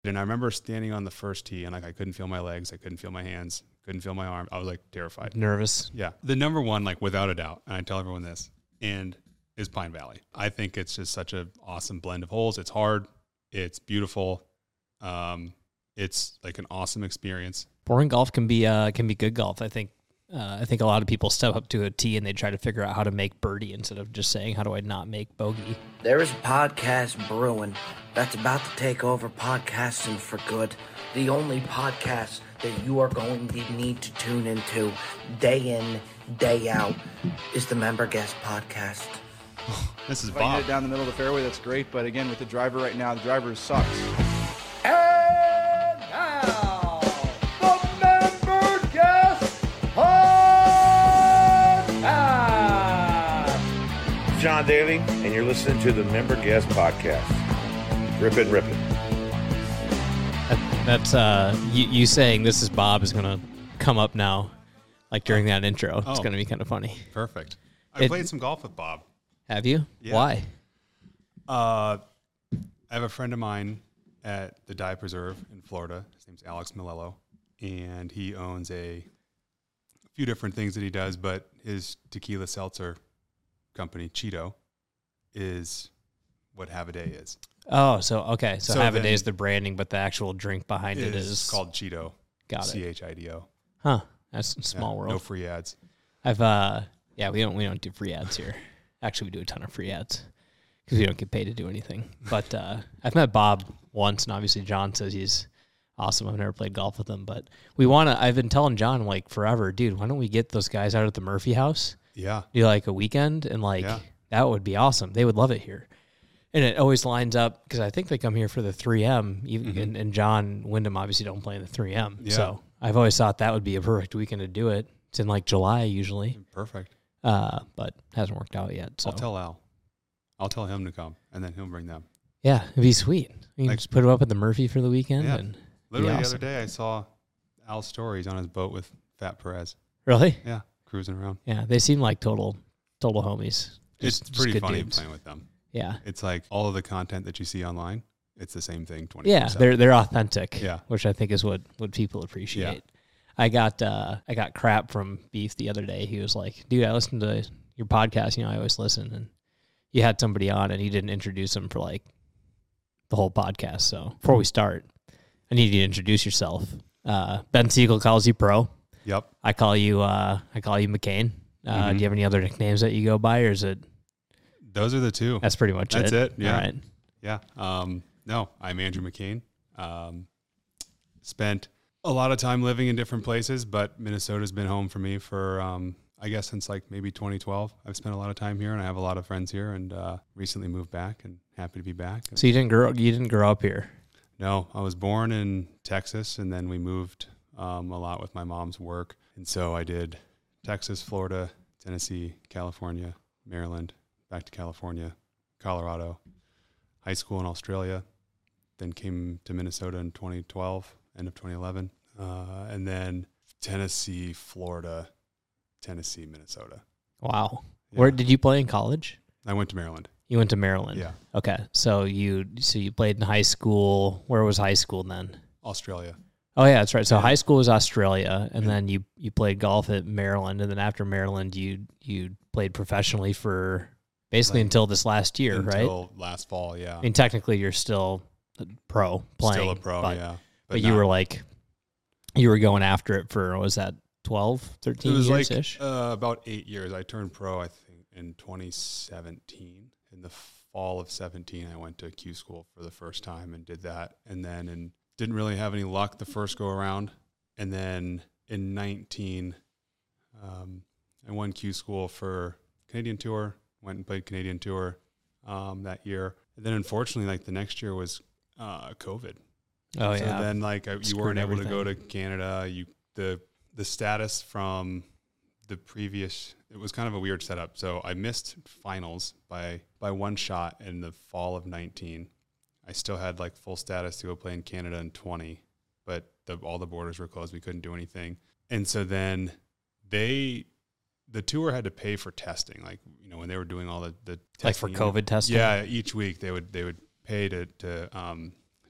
And I remember standing on the first tee and like I couldn't feel my legs, I couldn't feel my hands, couldn't feel my arm. I was like terrified. Nervous. Yeah. The number one, like without a doubt, and I tell everyone this, and is Pine Valley. I think it's just such an awesome blend of holes. It's hard. It's beautiful. It's like an awesome experience. Boring golf can be good golf. I think a lot of people step up to a tee and they try to figure out how to make birdie instead of just saying, how do I not make bogey? There is a podcast brewing that's about to take over podcasting for good. The only podcast that you are going to need to tune into day in, day out is the Member Guest Podcast. This is If I Bob. hit it down the middle of the fairway, that's great. But again, with the driver right now, the driver sucks. And now, the Member Guest Podcast. John Daly, and you're listening to the Member Guest Podcast. Rip it, rip it. That's you saying this is Bob is going to come up now, like during that intro. It's going to be kind of funny. Perfect. I played some golf with Bob. Have you? Yeah. Why? I have a friend of mine at the Dye Preserve in Florida. His name's Alex Milello, and he owns a few different things that he does, but his tequila seltzer company, Cheeto, is what Have a Day is. Oh, so okay. So Have a then Day is the branding, but the actual drink behind it is called Cheeto. Got it. CHIDO. Huh. That's a small world. No free ads. I've we don't do free ads here. Actually, we do a ton of free ads because we don't get paid to do anything. But I've met Bob once, and obviously John says he's awesome. I've never played golf with him, but I've been telling John like forever, dude, why don't we get those guys out at the Murphy house? Yeah. Do like a weekend, and that would be awesome. They would love it here. And it always lines up because I think they come here for the 3M, even, and John Wyndham obviously don't play in the 3M. Yeah. So I've always thought that would be a perfect weekend to do it. It's in like July usually. Perfect. But hasn't worked out yet. So I'll tell Al. I'll tell him to come, and then he'll bring them. yeah, it'd be sweet. You can Like- just put him up at the Murphy for the weekend. Yeah. And Literally awesome. the other day, I saw Al's stories on his boat with Fat Perez. Really? Yeah, cruising around. Yeah, they seem like total homies. It's Just pretty good funny dudes. playing with them. Yeah. It's like all of the content that you see online, it's the same thing 24/7. Yeah, they're authentic. Yeah. Which I think is what people appreciate. I got crap from Beef the other day. He was like, "Dude, I listened to your podcast. You know, I always listen, and you had somebody on, and you didn't introduce them for like the whole podcast. So before we start, I need you to introduce yourself. Ben Siegel calls you Pro. Yep. I call you McCain. Do you have any other nicknames that you go by, or is it? Those are the two. That's pretty much That's it. Yeah. All right. Yeah. No, I'm Andrew McCain. Spent a lot of time living in different places, but Minnesota's been home for me for, I guess since like maybe 2012. I've spent a lot of time here, and I have a lot of friends here, and recently moved back, and happy to be back. So you didn't grow up here. No, I was born in Texas, and then we moved a lot with my mom's work. And so I did Texas, Florida, Tennessee, California, Maryland, back to California, Colorado, high school in Australia, then came to Minnesota in 2012, end of 2011, and then Tennessee, Florida, Tennessee, Minnesota. Wow. Yeah. Where did you play in college? I went to Maryland. You went to Maryland. Yeah. Okay. So you played in high school. Where was high school then? Australia. Oh yeah, that's right. So Yeah. high school was Australia, and then you played golf at Maryland, and then after Maryland, you played professionally for basically Like, until this last year, right? Until last fall, yeah. I mean, technically, you're still a pro playing. Still a pro, but, yeah. But you were like, you were going after it for, what was that 12, 13 it was like years-ish? about 8 years. I turned pro, I think, in 2017. In the fall of 17, I went to Q school for the first time and did that. And then didn't really have any luck the first go around. And then in 19, I won Q school for Canadian Tour, went and played Canadian Tour that year. And then unfortunately, like the next year was COVID. Oh, So yeah. then like you Screwed weren't able to go to everything. Canada. The status from the previous, it was kind of a weird setup. So I missed finals by one shot in the fall of 19. I still had like full status to go play in Canada in 20, but all the borders were closed. We couldn't do anything. And so then the tour had to pay for testing. Like, you know, when they were doing all the testing. Like for COVID testing? Yeah. Each week they would pay to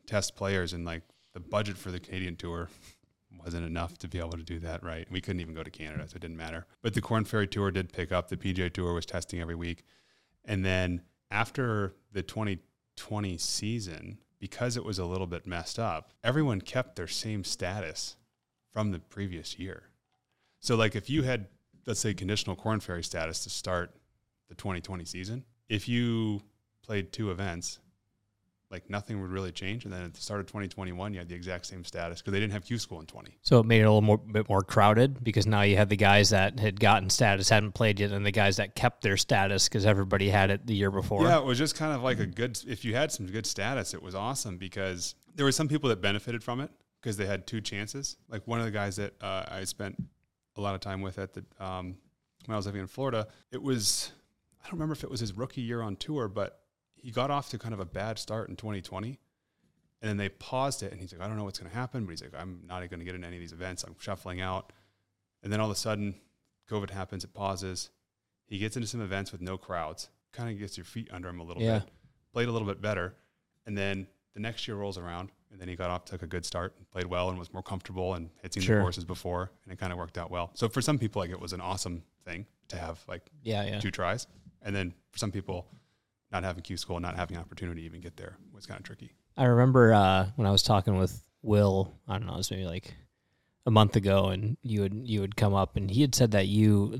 test players, and like the budget for the Canadian Tour wasn't enough to be able to do that, right? We couldn't even go to Canada, so it didn't matter. But the Korn Ferry Tour did pick up. The PGA Tour was testing every week. And then after the 2020 season, because it was a little bit messed up, everyone kept their same status from the previous year. So like if you had, let's say, conditional Korn Ferry status to start the 2020 season, if you played 2 events, like nothing would really change. And then at the start of 2021, you had the exact same status because they didn't have Q School in 20. So it made it a little bit more crowded because now you had the guys that had gotten status, hadn't played yet, and the guys that kept their status because everybody had it the year before. Yeah, it was just kind of like a good, if you had some good status, it was awesome because there were some people that benefited from it because they had 2 chances. Like one of the guys that I spent a lot of time with at the when I was living in Florida, it was, I don't remember if it was his rookie year on tour, but he got off to kind of a bad start in 2020, and then they paused it, and he's like, I don't know what's going to happen, but he's like, I'm not going to get in any of these events. I'm shuffling out. And then all of a sudden, COVID happens, it pauses. He gets into some events with no crowds, kind of gets your feet under him a little bit, played a little bit better, and then the next year rolls around, and then he got off, took a good start, and played well, and was more comfortable, and had seen the courses before, and it kind of worked out well. So for some people, like, it was an awesome thing to have, like, 2 tries. And then for some people, not having Q School, not having an opportunity to even get there was kind of tricky. I remember when I was talking with Will, I don't know, it was maybe like a month ago, and you would come up, and he had said that you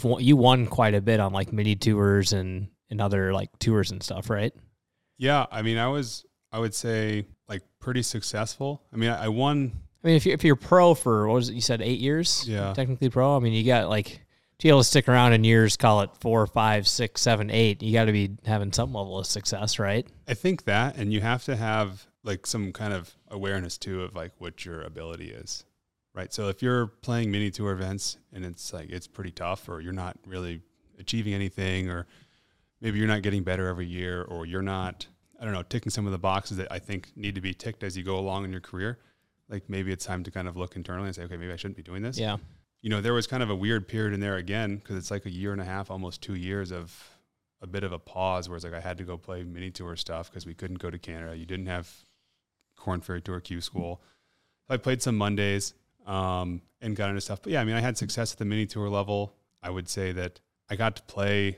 won quite a bit on like mini tours and other like tours and stuff, right? Yeah, I mean, I would say like pretty successful. I mean, I won. I mean, if you're pro for, what was it, you said 8 years? Yeah, technically pro. I mean, you got like, to be able to stick around in years, call it 4, 5, 6, 7, 8, you got to be having some level of success, right? I think that, and you have to have like some kind of awareness too of like what your ability is, right? So if you're playing mini tour events and it's like, it's pretty tough, or you're not really achieving anything, or maybe you're not getting better every year, or you're not, I don't know, ticking some of the boxes that I think need to be ticked as you go along in your career, like maybe it's time to kind of look internally and say, okay, maybe I shouldn't be doing this. Yeah. You know, there was kind of a weird period in there again, because it's like a year and a half, almost 2 years of a bit of a pause where it's like I had to go play mini tour stuff because we couldn't go to Canada. You didn't have Korn Ferry Tour Q School. So I played some Mondays and got into stuff. But yeah, I mean, I had success at the mini tour level. I would say that I got to play,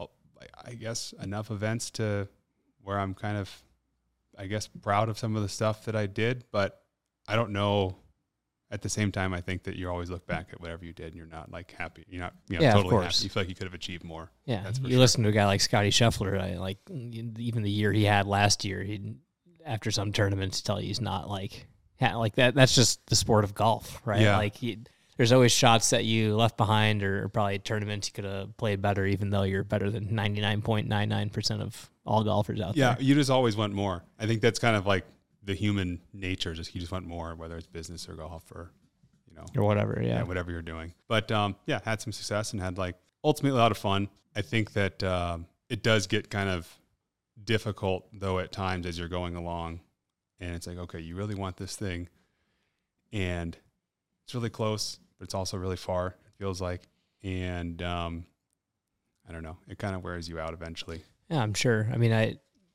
I guess, enough events to where I'm kind of, I guess, proud of some of the stuff that I did. But I don't know. At the same time, I think that you always look back at whatever you did and you're not like happy. You're not totally happy. You feel like you could have achieved more. Yeah. You listen to a guy like Scotty Scheffler, like even the year he had last year, after some tournaments tell you he's not like that. That's just the sport of golf, right? Yeah. Like there's always shots that you left behind, or probably tournaments you could have played better, even though you're better than 99.99% of all golfers out there. Yeah. You just always want more. I think that's kind of like the human nature, just you just want more, whether it's business or golf or, you know, or whatever. Yeah. Whatever you're doing. But yeah, had some success and had like ultimately a lot of fun. I think that it does get kind of difficult though at times as you're going along, and it's like, okay, you really want this thing and it's really close, but it's also really far, it feels like. And I don't know, it kind of wears you out eventually. Yeah, I'm sure. I mean,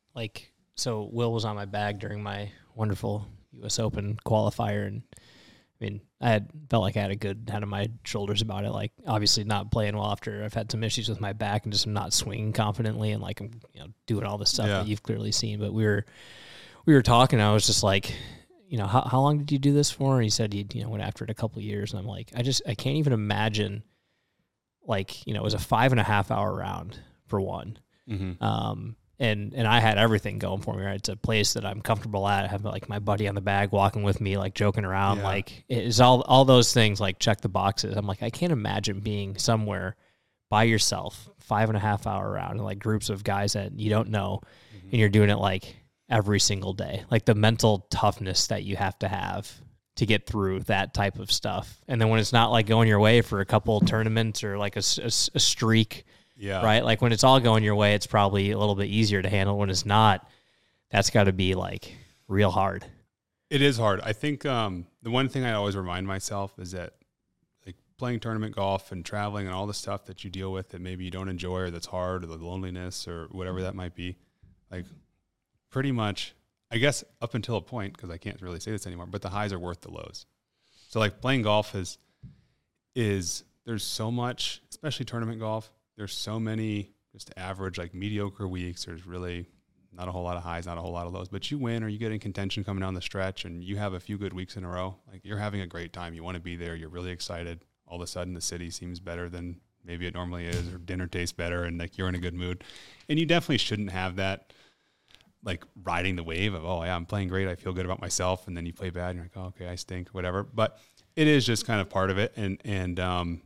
so Will was on my bag during my wonderful U.S. Open qualifier, and I mean, felt like I had a good head on my shoulders about it. Like, obviously not playing well after I've had some issues with my back and just not swinging confidently, and like I'm, doing all the stuff that you've clearly seen. But we were talking. And I was just like, how long did you do this for? And he said he went after it a couple of years, and I'm like, I can't even imagine. Like, it was a 5.5 hour round for one. Mm-hmm. And I had everything going for me, right? It's a place that I'm comfortable at. I have like my buddy on the bag walking with me, like joking around. Yeah. Like it's all those things, like check the boxes. I'm like, I can't imagine being somewhere by yourself, 5.5 hour round, and like groups of guys that you don't know, mm-hmm. and you're doing it like every single day. Like the mental toughness that you have to get through that type of stuff. And then when it's not like going your way for a couple tournaments or like a streak. Yeah. Right. Like when it's all going your way, it's probably a little bit easier to handle. When it's not, that's got to be like real hard. It is hard. I think the one thing I always remind myself is that like playing tournament golf and traveling and all the stuff that you deal with that maybe you don't enjoy or that's hard or the loneliness or whatever that might be, like pretty much I guess up until a point, because I can't really say this anymore, but the highs are worth the lows. So like playing golf is there's so much, especially tournament golf. There's so many just average, like mediocre weeks. There's really not a whole lot of highs, not a whole lot of lows, but you win or you get in contention coming down the stretch and you have a few good weeks in a row. Like you're having a great time. You want to be there. You're really excited. All of a sudden the city seems better than maybe it normally is, or dinner tastes better and like you're in a good mood. And you definitely shouldn't have that like riding the wave of, oh yeah, I'm playing great. I feel good about myself. And then you play bad and you're like, oh, okay, I stink, whatever. But it is just kind of part of it. And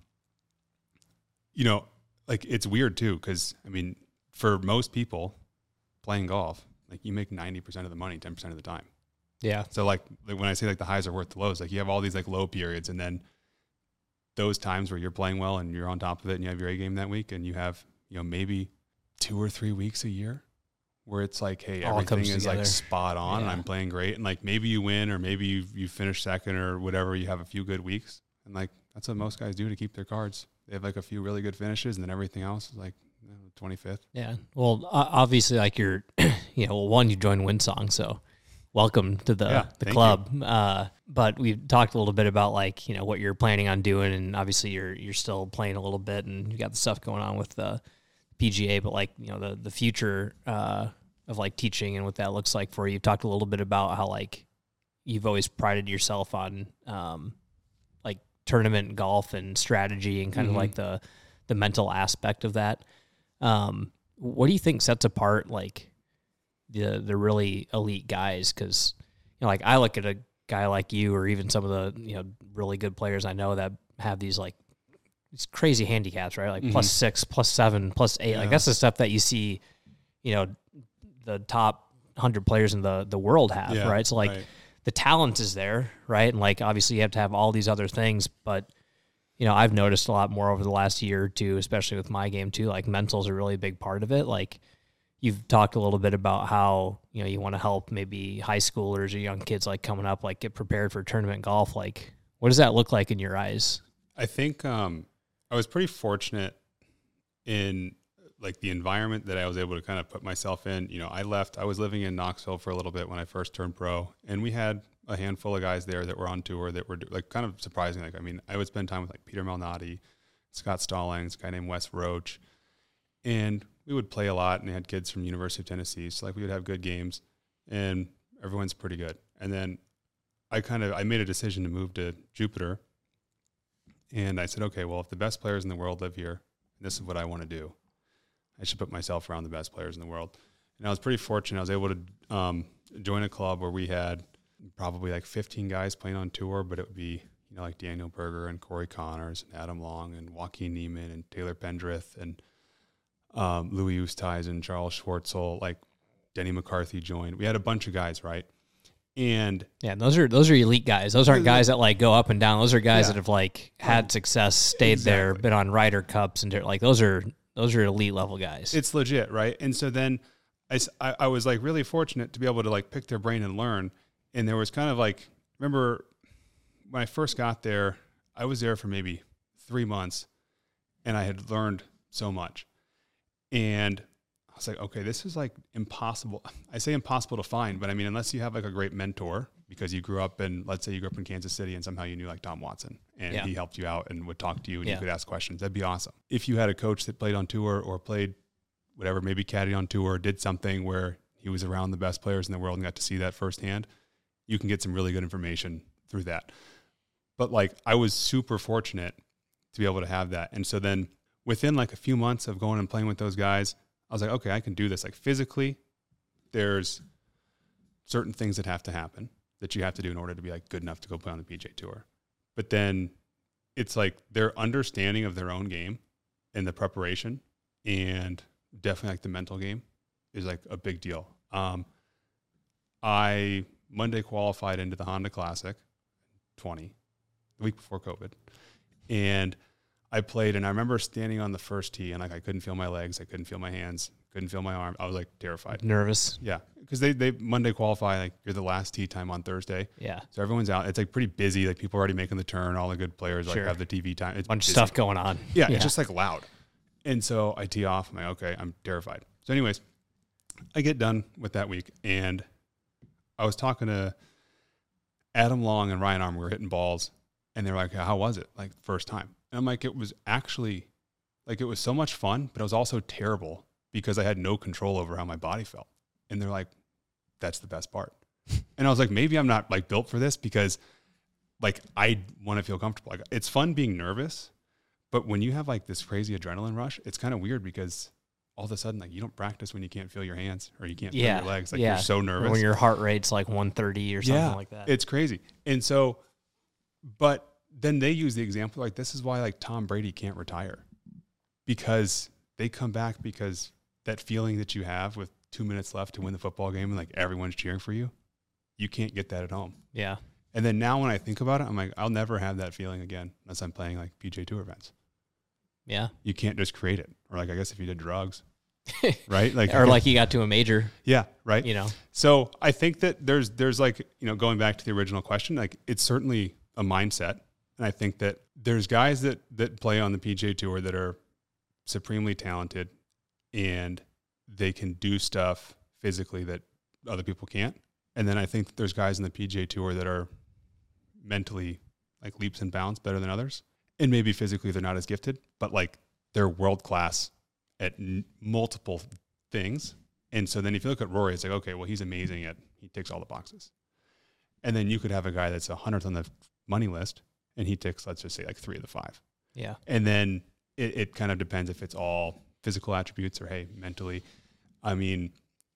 you know, like it's weird too. Cause I mean, for most people, playing golf, like you make 90% of the money 10% of the time. Yeah. So like when I say like the highs are worth the lows, like you have all these like low periods and then those times where you're playing well and you're on top of it and you have your A game that week and you have, you know, maybe 2 or 3 weeks a year where it's like, hey, all everything is together. like spot on and I'm playing great. And like maybe you win or maybe you finish second or whatever, you have a few good weeks. And like that's what most guys do to keep their cards. They have like a few really good finishes and then everything else is like 25th. Yeah. Well, obviously, like you're, you know, one, you joined Windsong, so welcome to the club. But we've talked a little bit about like, you know, what you're planning on doing, and obviously you're still playing a little bit, and you got the stuff going on with the PGA. But like, you know, the future of like teaching and what that looks like for you. You've talked a little bit about how like you've always prided yourself on like tournament golf and strategy and kind of like the mental aspect of that. What do you think sets apart like the really elite guys? Because, you know, like I look at a guy like you or even some of the, you know, really good players I know that have these like these crazy handicaps, right? Like +6, +7, +8. Like that's the stuff that you see, you know, the top 100 players in the world have, right? So like the talent is there, right? And like obviously you have to have all these other things, but you know, I've noticed a lot more over the last year or two, especially with my game too. Like mental's a really big part of it. Like you've talked a little bit about how, you know, you want to help maybe high schoolers or young kids like coming up, like get prepared for tournament golf. Like what does that look like in your eyes? I think I was pretty fortunate in like the environment that I was able to kind of put myself in. You know, I was living in Knoxville for a little bit when I first turned pro, and we had a handful of guys there that were on tour that were like kind of surprising. Like, I mean, I would spend time with like Peter Malnati, Scott Stallings, a guy named Wes Roach, and we would play a lot, and they had kids from University of Tennessee. So like we would have good games and everyone's pretty good. And then I made a decision to move to Jupiter, and I said, okay, well, if the best players in the world live here, and this is what I want to do, I should put myself around the best players in the world. And I was pretty fortunate. I was able to join a club where we had probably like 15 guys playing on tour, but it would be, you know, like Daniel Berger and Corey Connors and Adam Long and Joaquin Neiman and Taylor Pendrith and Louis Oosthuizen, Charles Schwartzel, like Denny McCarthy joined. We had a bunch of guys, right? And yeah, those are elite guys. Those aren't guys that like go up and down. Those are guys that have like had success, stayed there, been on Ryder Cups, and like those are elite level guys. It's legit, right? And so then I was like really fortunate to be able to like pick their brain and learn. And there was kind of like, remember when I first got there, I was there for maybe 3 months and I had learned so much. And I was like, okay, this is like impossible. I say impossible to find, but I mean, unless you have like a great mentor because you grew up in, let's say you grew up in Kansas City and somehow you knew like Tom Watson and he helped you out and would talk to you and you could ask questions. That'd be awesome. If you had a coach that played on tour or played whatever, maybe caddied on tour, did something where he was around the best players in the world and got to see that firsthand, you can get some really good information through that. But like, I was super fortunate to be able to have that. And so then within like a few months of going and playing with those guys, I was like, okay, I can do this. Like physically, there's certain things that have to happen that you have to do in order to be like good enough to go play on the PGA Tour. But then it's like their understanding of their own game and the preparation and definitely like the mental game is like a big deal. I Monday qualified into the Honda Classic 20, the week before COVID. And I played, and I remember standing on the first tee, and like I couldn't feel my legs, I couldn't feel my hands, couldn't feel my arm. I was like terrified, nervous. Yeah, because they Monday qualify, like you're the last tee time on Thursday. Yeah, so everyone's out. It's like pretty busy. Like people are already making the turn. All the good players like have the TV time. It's bunch of stuff going on. Yeah, it's just like loud. And so I tee off. I'm like, okay, I'm terrified. So anyways, I get done with that week, and I was talking to Adam Long and Ryan Arm. We were hitting balls, and they were like, "How was it? Like first time?" And I'm like, "It was actually like it was so much fun, but it was also terrible because I had no control over how my body felt." And they're like, "That's the best part." And I was like, "Maybe I'm not like built for this because like I want to feel comfortable. Like it's fun being nervous, but when you have like this crazy adrenaline rush, it's kind of weird because." All of a sudden, like you don't practice when you can't feel your hands or you can't feel your legs. Like you're so nervous. Or when your heart rate's like 130 or something like that. It's crazy. And so, but then they use the example, like this is why like Tom Brady can't retire because they come back because that feeling that you have with 2 minutes left to win the football game and like everyone's cheering for you, you can't get that at home. Yeah. And then now when I think about it, I'm like, I'll never have that feeling again unless I'm playing like PGA Tour events. Yeah. You can't just create it. Or like, I guess if you did drugs, right? Like, or like you got to a major. Yeah. Right. You know? So I think that there's like, you know, going back to the original question, like it's certainly a mindset. And I think that there's guys that play on the PGA Tour that are supremely talented and they can do stuff physically that other people can't. And then I think that there's guys in the PGA Tour that are mentally like leaps and bounds better than others. And maybe physically they're not as gifted, but like they're world-class at multiple things. And so then if you look at Rory, it's like, okay, well, he's amazing he ticks all the boxes. And then you could have a guy that's 100th on the money list and he ticks, let's just say like 3 of the 5. Yeah. And then it kind of depends if it's all physical attributes or, hey, mentally. I mean,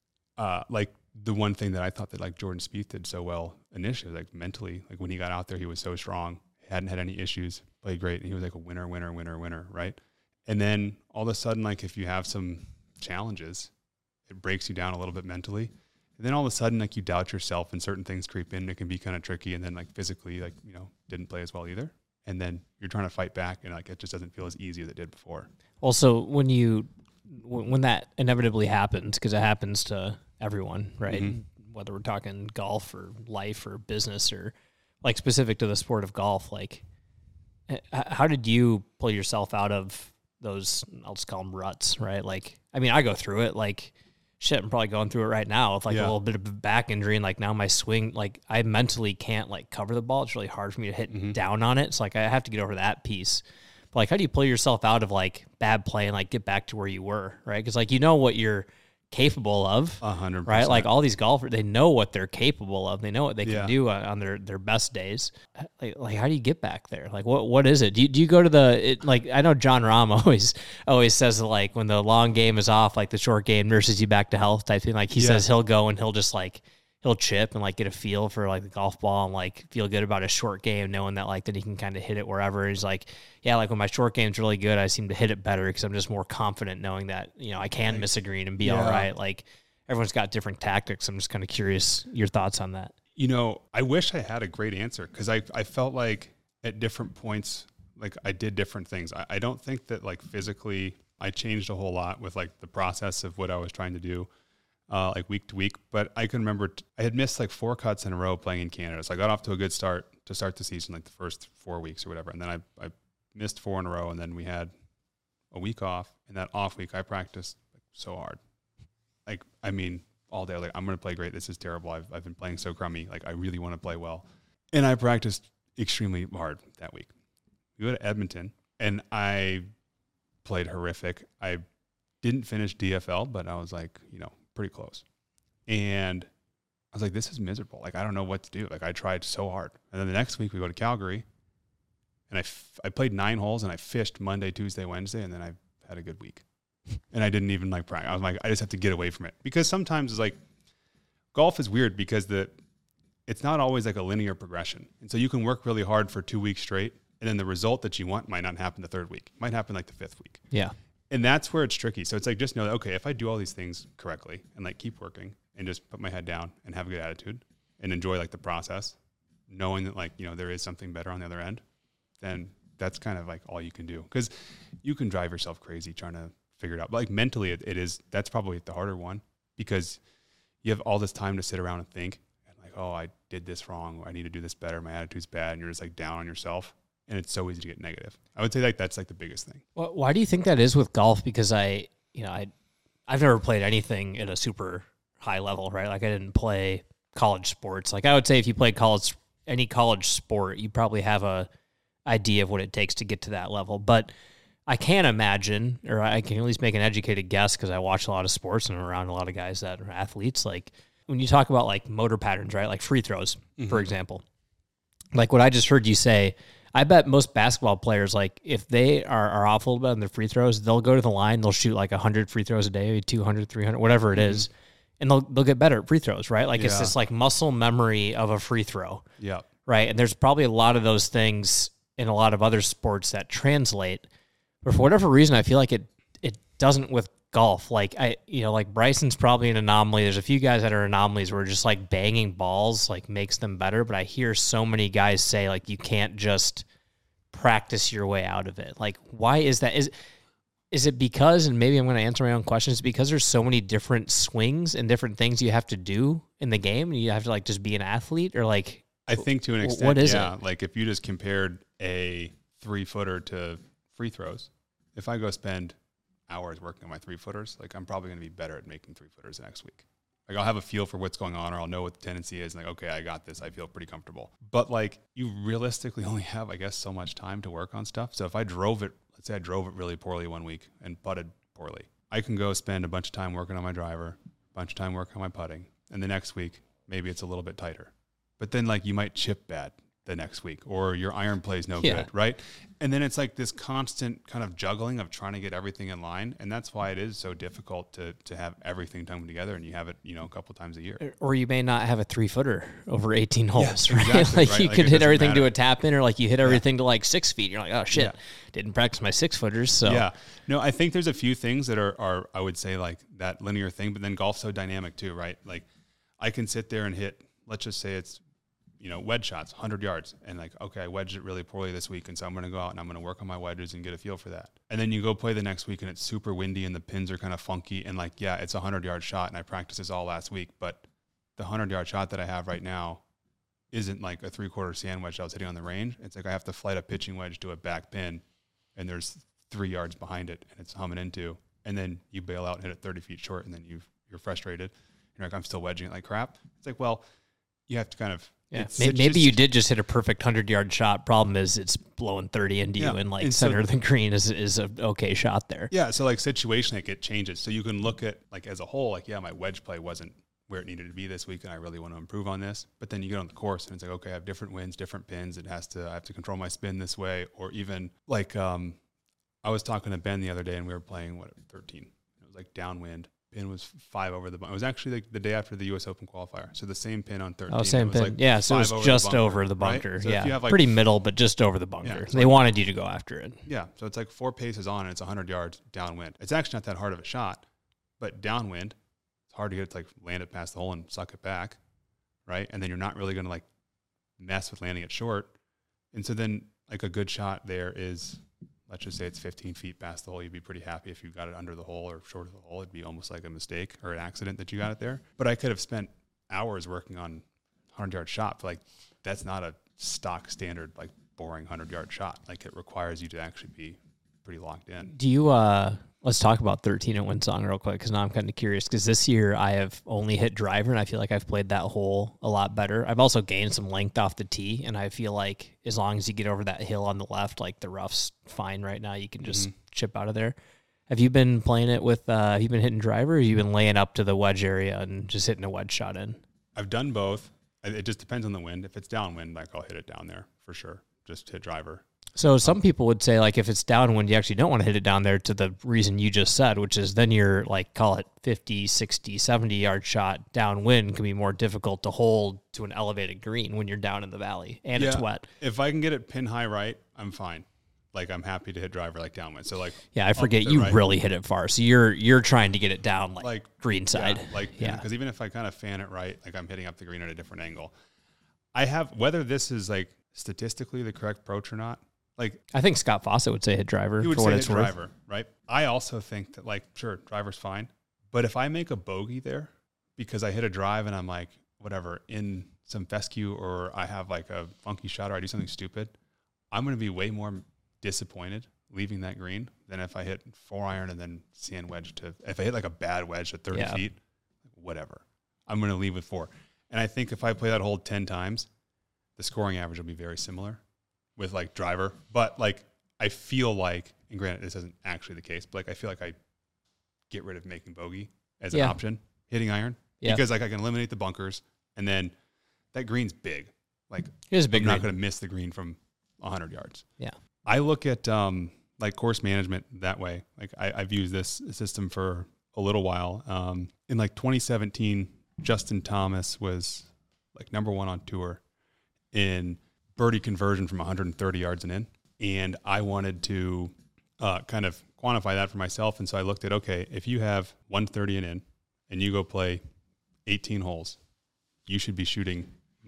like the one thing that I thought that like Jordan Spieth did so well initially, like mentally, like when he got out there, he was so strong, hadn't had any issues, played great. And he was like a winner, right? And then all of a sudden, like if you have some challenges, it breaks you down a little bit mentally. And then all of a sudden, like you doubt yourself and certain things creep in. It can be kind of tricky. And then like physically, like, you know, didn't play as well either. And then you're trying to fight back and like it just doesn't feel as easy as it did before. Also, when that inevitably happens, because it happens to everyone, right? Mm-hmm. Whether we're talking golf or life or business or like specific to the sport of golf, like how did you pull yourself out of those, I'll just call them ruts, right? Like, I mean, I go through it like shit. I'm probably going through it right now with like a little bit of back injury. And like now my swing, like I mentally can't like cover the ball. It's really hard for me to hit down on it. So like I have to get over that piece. But like, how do you pull yourself out of like bad play and like get back to where you were, right? Because like, you know what you're capable of, 100%. Right? Like all these golfers, they know what they're capable of. They know what they can do on their best days. Like how do you get back there? Like what is it? Do you go to like I know John Rahm always says that like when the long game is off, like the short game nurses you back to health type thing. Like he says he'll go and he'll just like he'll chip and like get a feel for like the golf ball and like feel good about his short game, knowing that like that he can kind of hit it wherever. He's like, yeah, like when my short game's really good, I seem to hit it better because I'm just more confident knowing that, you know, I can miss a green and be all right. Like everyone's got different tactics. I'm just kind of curious your thoughts on that. You know, I wish I had a great answer because I felt like at different points, like I did different things. I don't think that like physically I changed a whole lot with like the process of what I was trying to do. Like week to week, but I can remember I had missed like 4 cuts in a row playing in Canada. So I got off to a good start to start the season, like the first 4 weeks or whatever. And then I missed 4 in a row and then we had a week off. And that off week, I practiced like so hard. Like, I mean, all day, like I'm going to play great. This is terrible. I've been playing so crummy. Like I really want to play well. And I practiced extremely hard that week. We go to Edmonton and I played horrific. I didn't finish DFL, but I was like, you know, pretty close. And I was like, this is miserable. Like, I don't know what to do. Like, I tried so hard. And then the next week we go to Calgary and I played 9 holes and I fished Monday, Tuesday, Wednesday. And then I had a good week and I didn't even like practice. I was like, I just have to get away from it because sometimes it's like golf is weird because it's not always like a linear progression. And so you can work really hard for 2 weeks straight. And then the result that you want might not happen the 3rd week. It might happen like the 5th week. Yeah. And that's where it's tricky. So it's like, just know that, okay, if I do all these things correctly and like keep working and just put my head down and have a good attitude and enjoy like the process, knowing that like, you know, there is something better on the other end, then that's kind of like all you can do. Cause you can drive yourself crazy trying to figure it out. But like mentally that's probably the harder one because you have all this time to sit around and think and like, oh, I did this wrong. Or I need to do this better. My attitude's bad. And you're just like down on yourself. And it's so easy to get negative. I would say like that's like the biggest thing. Well, why do you think that is with golf? Because I've never played anything at a super high level, right? Like I didn't play college sports. Like I would say if you play any college sport, you probably have a idea of what it takes to get to that level. But I can't imagine, or I can at least make an educated guess because I watch a lot of sports and I'm around a lot of guys that are athletes. Like when you talk about like motor patterns, right? Like free throws, for example. Like what I just heard you say, I bet most basketball players, like if they are off a little bit on their free throws, they'll go to the line, they'll shoot like 100 free throws a day, 200, 300, whatever it is, and they'll get better at free throws, right? Like it's this like muscle memory of a free throw. Yeah. Right. And there's probably a lot of those things in a lot of other sports that translate. But for whatever reason, I feel like it doesn't with golf. Like like Bryson's probably an anomaly. There's a few guys that are anomalies where just like banging balls like makes them better. But I hear so many guys say like you can't just practice your way out of it. Like why is that? Is it because, and maybe I'm going to answer my own questions, because there's so many different swings and different things you have to do in the game, and you have to like just be an athlete, or like? I think to an extent, what is it? Like if you just compared a 3-footer to free throws, if I go spend hours working on my 3-footers, like I'm probably going to be better at making 3-footers next week. Like I'll have a feel for what's going on, or I'll know what the tendency is. And like, okay, I got this. I feel pretty comfortable. But like you realistically only have, I guess, so much time to work on stuff. So if I drove it, let's say I drove it really poorly one week and putted poorly, I can go spend a bunch of time working on my driver, a bunch of time working on my putting. And the next week, maybe it's a little bit tighter. But then like you might chip bad the next week, or your iron play's no good, right? And then it's like this constant kind of juggling of trying to get everything in line. And that's why it is so difficult to have everything come together, and you have it, a couple times a year. Or you may not have a 3-footer over 18 holes, right? Exactly, like right? you Like could hit everything matter. to a tap in, or like you hit everything to like 6 feet. You're like, oh shit, didn't practice my 6-footers. So yeah, no, I think there's a few things that are I would say like that linear thing, but then golf's so dynamic too, right? Like I can sit there and hit, let's just say it's, wedge shots, 100 yards. And like, okay, I wedged it really poorly this week. And so I'm going to go out and I'm going to work on my wedges and get a feel for that. And then you go play the next week and it's super windy and the pins are kind of funky. And like, yeah, it's a 100-yard shot. And I practiced this all last week, but the 100-yard shot that I have right now isn't like a 3/4 sand wedge I was hitting on the range. It's like I have to flight a pitching wedge to a back pin and there's 3 yards behind it and it's humming into, and then you bail out and hit it 30 feet short. And then you're frustrated. You're like, I'm still wedging it like crap. It's like, well, you have to kind of, yeah, maybe you did just hit a perfect 100-yard shot. Problem is it's blowing 30 into you, and like center of the green is a okay shot there. Yeah, so like situation, like it changes. So you can look at like as a whole, like, yeah, my wedge play wasn't where it needed to be this week, and I really want to improve on this. But then you get on the course, and it's like, okay, I have different winds, different pins. I have to control my spin this way, or even like I was talking to Ben the other day, and we were playing 13. It was like downwind. Pin was 5 over the bunker. It was actually like the day after the U.S. Open qualifier. So the same pin on 13. Oh, same pin. Like yeah, so it was just over the bunker. Right? So yeah, like pretty middle, but just over the bunker. Yeah, they wanted you to go after it. Yeah, so it's like 4 paces on, and it's 100 yards downwind. It's actually not that hard of a shot, but downwind, it's hard to get it to like land it past the hole and suck it back, right? And then you're not really going to like mess with landing it short. And so then like a good shot there is, let's just say it's 15 feet past the hole. You'd be pretty happy if you got it under the hole or short of the hole. It'd be almost like a mistake or an accident that you got it there. But I could have spent hours working on 100-yard shot. But like that's not a stock standard, like boring 100-yard shot. Like it requires you to actually be pretty locked in. Do you, let's talk about 13 at Windsong real quick, because now I'm kind of curious, because this year I have only hit driver, and I feel like I've played that hole a lot better. I've also gained some length off the tee, and I feel like as long as you get over that hill on the left, like the rough's fine right now. You can just chip out of there. Have you been playing it with, have you been hitting driver, or have you been laying up to the wedge area and just hitting a wedge shot in? I've done both. It just depends on the wind. If it's downwind, like I'll hit it down there for sure. Just hit driver. So some people would say, like, if it's downwind, you actually don't want to hit it down there to the reason you just said, which is then you're, like, call it 50, 60, 70-yard shot downwind can be more difficult to hold to an elevated green when you're down in the valley and it's wet. If I can get it pin high right, I'm fine. Like, I'm happy to hit driver, like, downwind. So, like... Yeah, I forget you really hit it far. So you're trying to get it down, like green side. Yeah, because even if I kind of fan it right, like, I'm hitting up the green at a different angle. I have... Whether this is, like, statistically the correct approach or not, like, I think Scott Fawcett would say hit driver. He would for say what hit it's worth. driver, right? I also think that, like, sure, driver's fine. But if I make a bogey there because I hit a drive and I'm like, whatever, in some fescue, or I have like a funky shot, or I do something stupid, I'm going to be way more disappointed leaving that green than if I hit 4-iron and then sand wedge to, if I hit like a bad wedge at 30 feet, whatever. I'm going to leave with 4. And I think if I play that hole 10 times, the scoring average will be very similar with like driver. But like, I feel like, and granted, this isn't actually the case, but like, I feel like I get rid of making bogey as an option, hitting iron, because like I can eliminate the bunkers, and then that green's big. Like, it is a big I'm not green. going to miss the green from 100 yards. Yeah. I look at like course management that way. Like I've used this system for a little while. In like 2017, Justin Thomas was like number 1 on tour in birdie conversion from 130 yards and in. And I wanted to kind of quantify that for myself. And so I looked at, okay, if you have 130 and in and you go play 18 holes, you should be shooting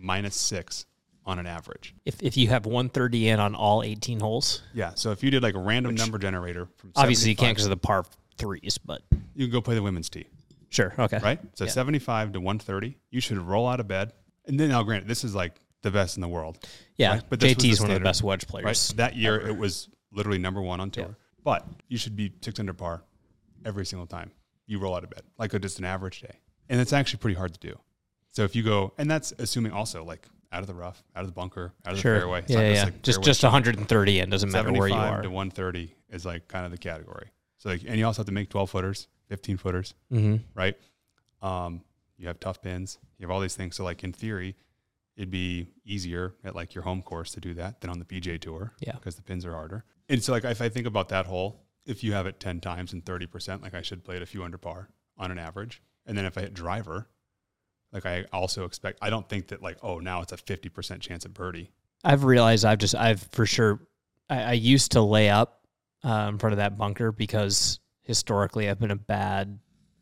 -6 on an average. If you have 130 in on all 18 holes. Yeah. So if you did like a random number generator from Obviously you 75 can't because of the par 3s, but you can go play the women's tee. sure. Okay. Right? So 75 to 130, you should roll out of bed. And then, now granted, this is like the best in the world. Yeah. Right? But this was JT is one of the standard, best wedge players. Right? That year, ever. it was literally number 1 on tour. Yeah. But you should be 6 under par every single time you roll out of bed, like just an average day. And it's actually pretty hard to do. So if you go, and that's assuming also like out of the rough, out of the bunker, out of the fairway. It's Yeah, not yeah. like Just fairway 130 in, doesn't matter where you 75 are. to 130 is like kind of the category. So like, and you also have to make 12 footers, 15 footers, Mm-hmm. right? You have tough pins. You have all these things. So like in theory, it'd be easier at like your home course to do that than on the PGA Tour. Yeah. Because the pins are harder. And so like if I think about that hole, if you have it 10 times and 30%, like I should play it a few under par on an average. And then if I hit driver, like I also expect, I don't think that like, oh, now it's a 50% chance at birdie. I've realized I've for sure, I used to lay up in front of that bunker because historically I've been a bad,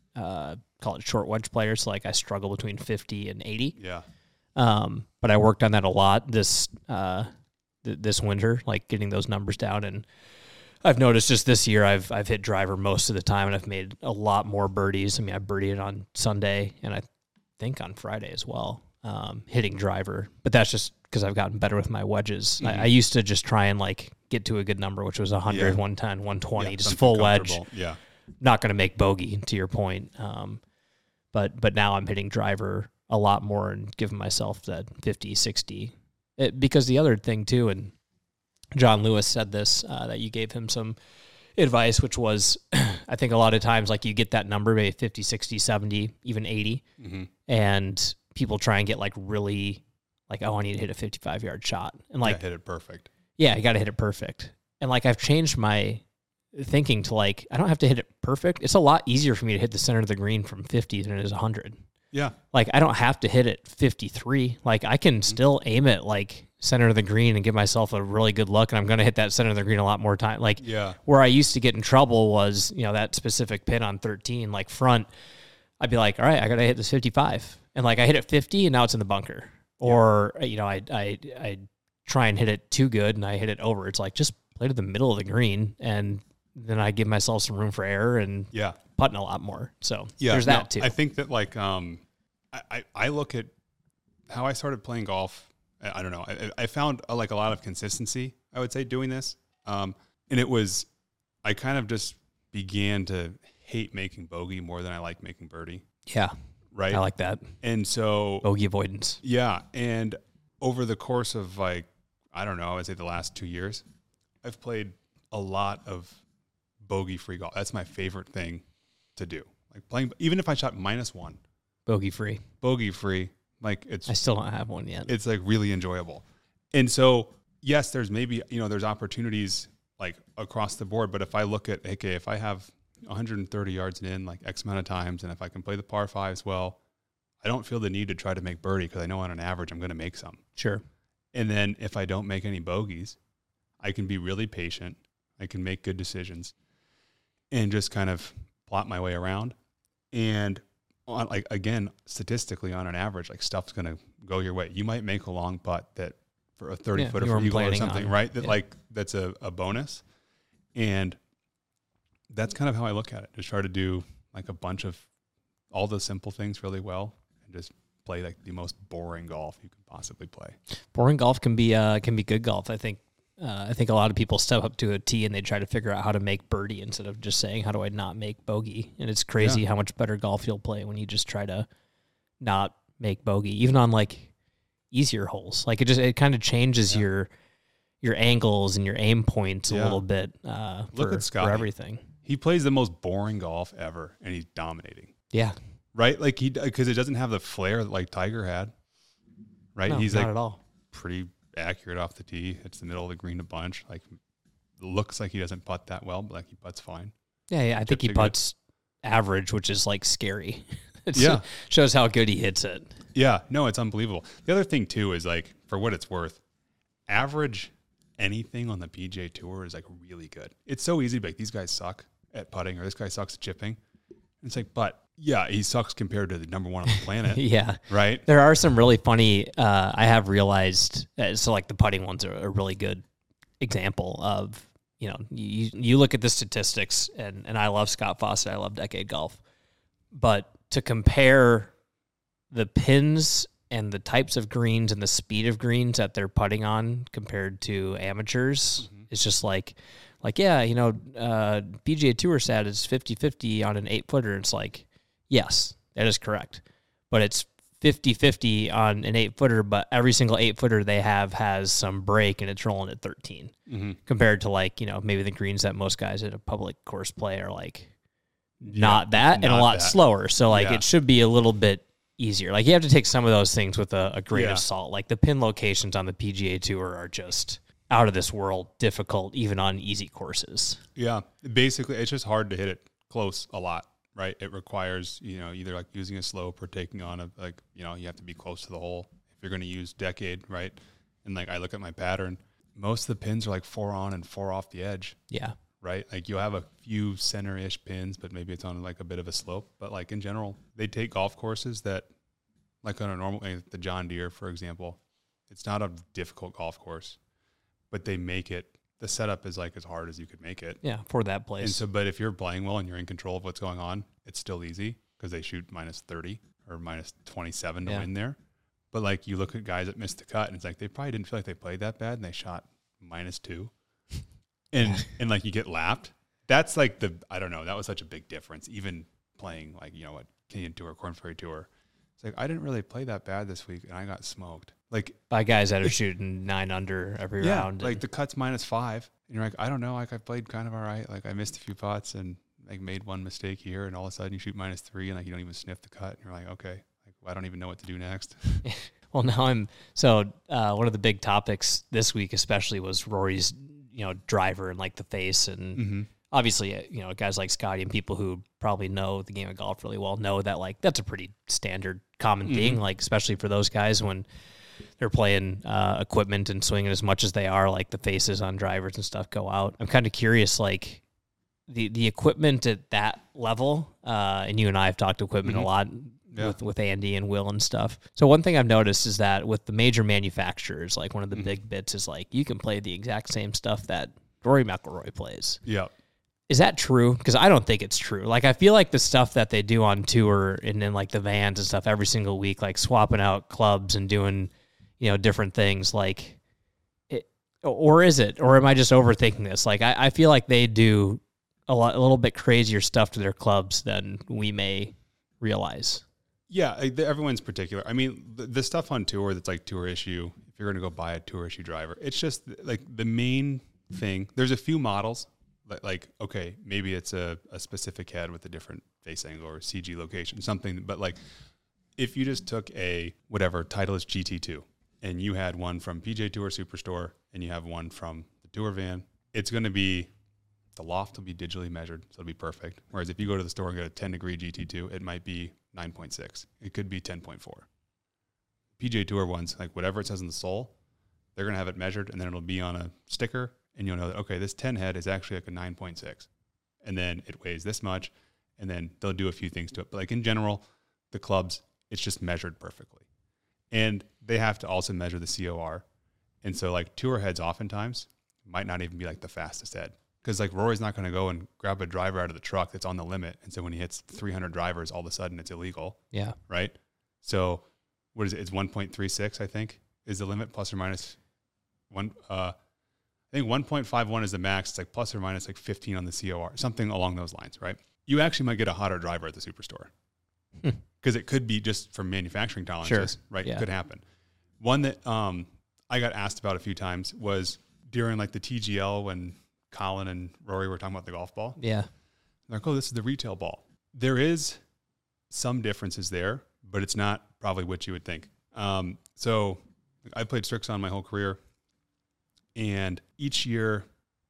call it short wedge player. So like I struggle between 50 and 80. Yeah. But I worked on that a lot this winter, like getting those numbers down. And I've noticed just this year I've hit driver most of the time, and I've made a lot more birdies. I mean, I birdied on Sunday and I think on Friday as well, hitting driver. But that's just because I've gotten better with my wedges. Mm-hmm. I used to just try and like get to a good number, which was 100, Yeah. 110, 120, Yeah, just something full wedge. comfortable. Yeah. Not going to make bogey, to your point. But now I'm hitting driver a lot more and giving myself that 50, 60. Because the other thing too, and John Lewis said this, that you gave him some advice, which was, I think a lot of times like you get that number, maybe 50, 60, 70, even 80. Mm-hmm. And people try and get like really like, oh, I need to hit a 55-yard shot. And like, hit it perfect. yeah, you got to hit it perfect. And like, I've changed my thinking to like, I don't have to hit it perfect. It's a lot easier for me to hit the center of the green from 50 than it is 100. Yeah. Like, I don't have to hit it 53. Like, I can still aim it like center of the green and give myself a really good look, and I'm going to hit that center of the green a lot more time. Like, Yeah. where I used to get in trouble was, you know, that specific pin on 13, like front, I'd be like, all right, I got to hit this 55. And like, I hit it 50 and now it's in the bunker. Or, you know, I try and hit it too good and I hit it over. It's like, just play to the middle of the green, and then I give myself some room for error and Yeah. putting a lot more. So Yeah, there's no, that too. I think that like I look at how I started playing golf. I don't know. I found like a lot of consistency, I would say, doing this. And it was, I kind of just began to hate making bogey more than I like making birdie. Yeah, Right. I like that. And so, Bogey avoidance. yeah. And over the course of like, I don't know, I would say the last 2 years, I've played a lot of bogey free golf. That's my favorite thing to do. Like playing, even if I shot -1, Bogey free. bogey free, like I still don't have one yet. it's like really enjoyable. And so, yes, there's maybe, you know, there's opportunities like across the board, but if I look at, okay, if I have 130 yards and in like X amount of times, and if I can play the par fives well, I don't feel the need to try to make birdie because I know on an average I'm going to make some. Sure. And then if I don't make any bogeys, I can be really patient. I can make good decisions and just kind of plot my way around. And on, like, again, statistically on an average, like stuff's going to go your way. You might make a long putt that for a 30 footer you for weren't eagle or planning something, on. right? That Yeah. like, that's a bonus. And that's kind of how I look at it. Just try to do like a bunch of all the simple things really well and just play like the most boring golf you can possibly play. Boring golf can be good golf. I think a lot of people step up to a tee and they try to figure out how to make birdie instead of just saying, how do I not make bogey? And it's crazy how much better golf you'll play when you just try to not make bogey, even on like easier holes. Like it kind of changes your angles and your aim points a little bit Look at Scotty. for everything. He plays the most boring golf ever, and he's dominating. Yeah. Right? Like because it doesn't have the flair that like Tiger had. Right? No, He's not like at all. pretty accurate off the tee. It's the middle of the green a bunch. Like looks like he doesn't putt that well, but like he putts fine. Yeah, I think he Chips are putts average, which is like scary. It Yeah. shows how good he hits it. Yeah, no, it's unbelievable. The other thing too is like, for what it's worth, average anything on the PGA Tour is like really good. It's so easy to be like, these guys suck at putting, or this guy sucks at chipping. And it's like, but yeah, he sucks compared to the number one on the planet. Yeah. Right? There are some really funny, I have realized, so like the putting ones are a really good example of, you know, you look at the statistics, and I love Scott Fawcett, I love Decade Golf, but to compare the pins and the types of greens and the speed of greens that they're putting on compared to amateurs, it's just like, yeah, you know, PGA Tour stat is 50-50 on an 8-footer. It's like, yes, that is correct. But it's 50-50 on an 8-footer, but every single 8-footer they have has some break, and it's rolling at 13. Compared to like, you know, maybe the greens that most guys at a public course play are like not that and a lot slower. So like it should be a little bit easier. Like you have to take some of those things with a grain of salt. Like the pin locations on the PGA Tour are just out of this world difficult, even on easy courses. Yeah. Basically, it's just hard to hit it close a lot, right? It requires, you know, either like using a slope or taking on a, like, you know, you have to be close to the hole if you're going to use Decade, right? And like I look at my pattern, most of the pins are like 4 on and 4 off the edge. Yeah. Right? Like you'll have a few center-ish pins, but maybe it's on like a bit of a slope. But like in general, they take golf courses that, like on a normal, like the John Deere, for example, it's not a difficult golf course, but they make it, the setup is like as hard as you could make it. Yeah, for that place. And so, but if you're playing well and you're in control of what's going on, it's still easy because they shoot -30 or -27 to win there. But like you look at guys that missed the cut, and it's like they probably didn't feel like they played that bad, and they shot -2. And like you get lapped. That's like I don't know, that was such a big difference. Even playing like, you know, what, Canadian Tour, Corn Ferry Tour. It's like I didn't really play that bad this week, and I got smoked. Like by guys that are shooting 9 under every round. Like the cut's -5, and you're like, I don't know, like I played kind of all right. Like I missed a few putts and like made one mistake here, and all of a sudden you shoot -3, and like you don't even sniff the cut, and you're like, okay, like I don't even know what to do next. Well, now one of the big topics this week especially was Rory's, you know, driver and like the face, and obviously, you know, guys like Scotty and people who probably know the game of golf really well know that like that's a pretty standard common thing, like especially for those guys when they're playing equipment and swinging as much as they are, like the faces on drivers and stuff go out. I'm kind of curious, like the equipment at that level, and you and I have talked equipment a lot with Andy and Will and stuff. So one thing I've noticed is that with the major manufacturers, like one of the big bits is like you can play the exact same stuff that Rory McIlroy plays. Yeah. Is that true? Because I don't think it's true. Like, I feel like the stuff that they do on tour and then, like, the vans and stuff every single week, like, swapping out clubs and doing, you know, different things, like, or is it? Or am I just overthinking this? Like, I feel like they do a little bit crazier stuff to their clubs than we may realize. Yeah, everyone's particular. I mean, the stuff on tour that's, like, tour issue, if you're going to go buy a tour issue driver, it's just, like, the main thing. There's a few models. Like, okay, maybe it's a specific head with a different face angle or CG location, something. But like, if you just took a whatever Titleist GT2 and you had one from PGA Tour Superstore and you have one from the Tour van, it's going to be, the loft will be digitally measured, so it'll be perfect. Whereas if you go to the store and get a 10-degree GT2, it might be 9.6. It could be 10.4. PGA Tour ones, like whatever it says in the sole, they're going to have it measured, and then it'll be on a sticker. And you'll know that, okay, this 10 head is actually like a 9.6. And then it weighs this much. And then they'll do a few things to it. But like in general, the clubs, it's just measured perfectly. And they have to also measure the COR. And so like tour heads oftentimes might not even be like the fastest head. Because like Rory's not going to go and grab a driver out of the truck that's on the limit. And so when he hits 300 drivers, all of a sudden it's illegal. Yeah. Right? So what is it? It's 1.36, I think, is the limit, plus or minus one. I think 1.51 is the max. It's like plus or minus like 15 on the COR, something along those lines, right? You actually might get a hotter driver at the Superstore. because it could be just from manufacturing tolerances, right? Yeah. It could happen. One that I got asked about a few times was during like the TGL when Colin and Rory were talking about the golf ball. Yeah. They're like, oh, this is the retail ball. There is some differences there, but it's not probably what you would think. So I played Srixon my whole career, and each year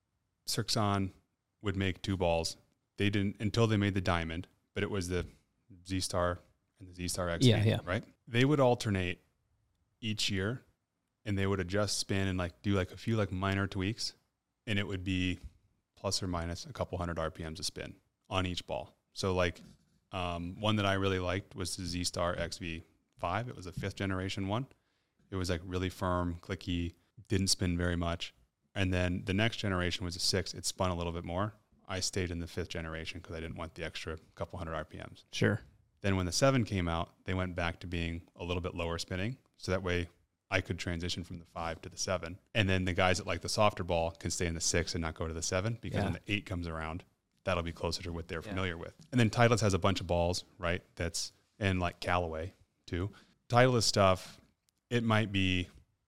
Srixon would make 2 balls. They didn't until they made the Diamond, but it was the Z-Star and the Z-Star XV, right? They would alternate each year, and they would adjust spin and like do like a few like minor tweaks, and it would be plus or minus a couple hundred RPMs a spin on each ball. So like one that I really liked was the Z-Star XV5. It was a 5th generation one. It was like really firm, clicky, didn't spin very much. And then the next generation was a 6. It spun a little bit more. I stayed in the 5th generation because I didn't want the extra couple hundred RPMs. Sure. Then when the 7 came out, they went back to being a little bit lower spinning. So that way I could transition from the 5 to the 7. And then the guys that like the softer ball can stay in the 6 and not go to the 7 because when the 8 comes around, that'll be closer to what they're familiar with. And then Titleist has a bunch of balls, right? And like Callaway too. Titleist stuff, it might be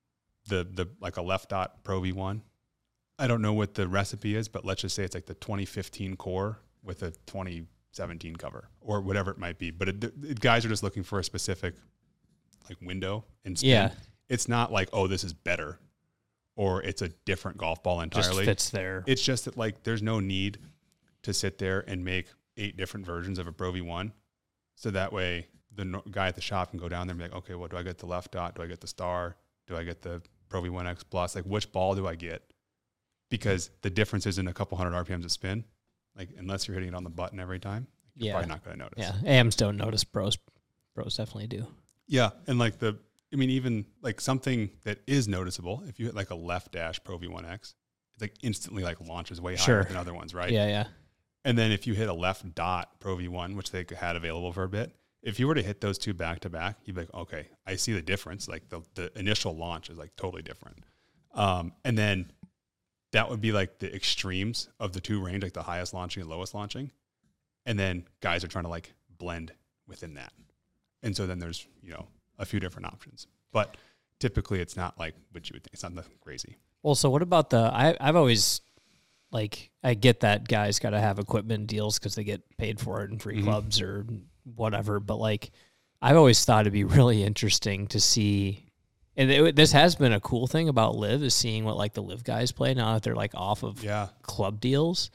the like a left dot Pro V1. I don't know what the recipe is, but let's just say it's like the 2015 core with a 2017 cover or whatever it might be. But guys are just looking for a specific like window and spin. Yeah. It's not like, oh, this is better or it's a different golf ball entirely. Just fits there. It's just that like there's no need to sit there and make 8 different versions of a Pro V1. So that way the guy at the shop can go down there and be like, okay, well, do I get the left dot? Do I get the star? Do I get the Pro V1X Plus? Like which ball do I get? Because the difference isn't a couple hundred RPMs of spin. Like unless you're hitting it on the button every time, you're probably not going to notice. Yeah, AMs don't notice. Pros definitely do. Yeah, and like even like something that is noticeable, if you hit like a left dash Pro V1X, it's like instantly like launches way higher than other ones, right? Yeah, yeah. And then if you hit a left dot Pro V1, which they had available for a bit, if you were to hit those 2 back to back, you'd be like, okay, I see the difference. Like the initial launch is like totally different. And then that would be like the extremes of the 2 range, like the highest launching and lowest launching. And then guys are trying to like blend within that. And so then there's, a few different options. But typically it's not like what you would think. It's not nothing crazy. Well, so what about I've always, like, I get that guys got to have equipment deals because they get paid for it in free clubs or whatever. But, like, I've always thought it'd be really interesting to see, and this has been a cool thing about LIV is seeing what, like, the LIV guys play now that they're, like, off of club deals.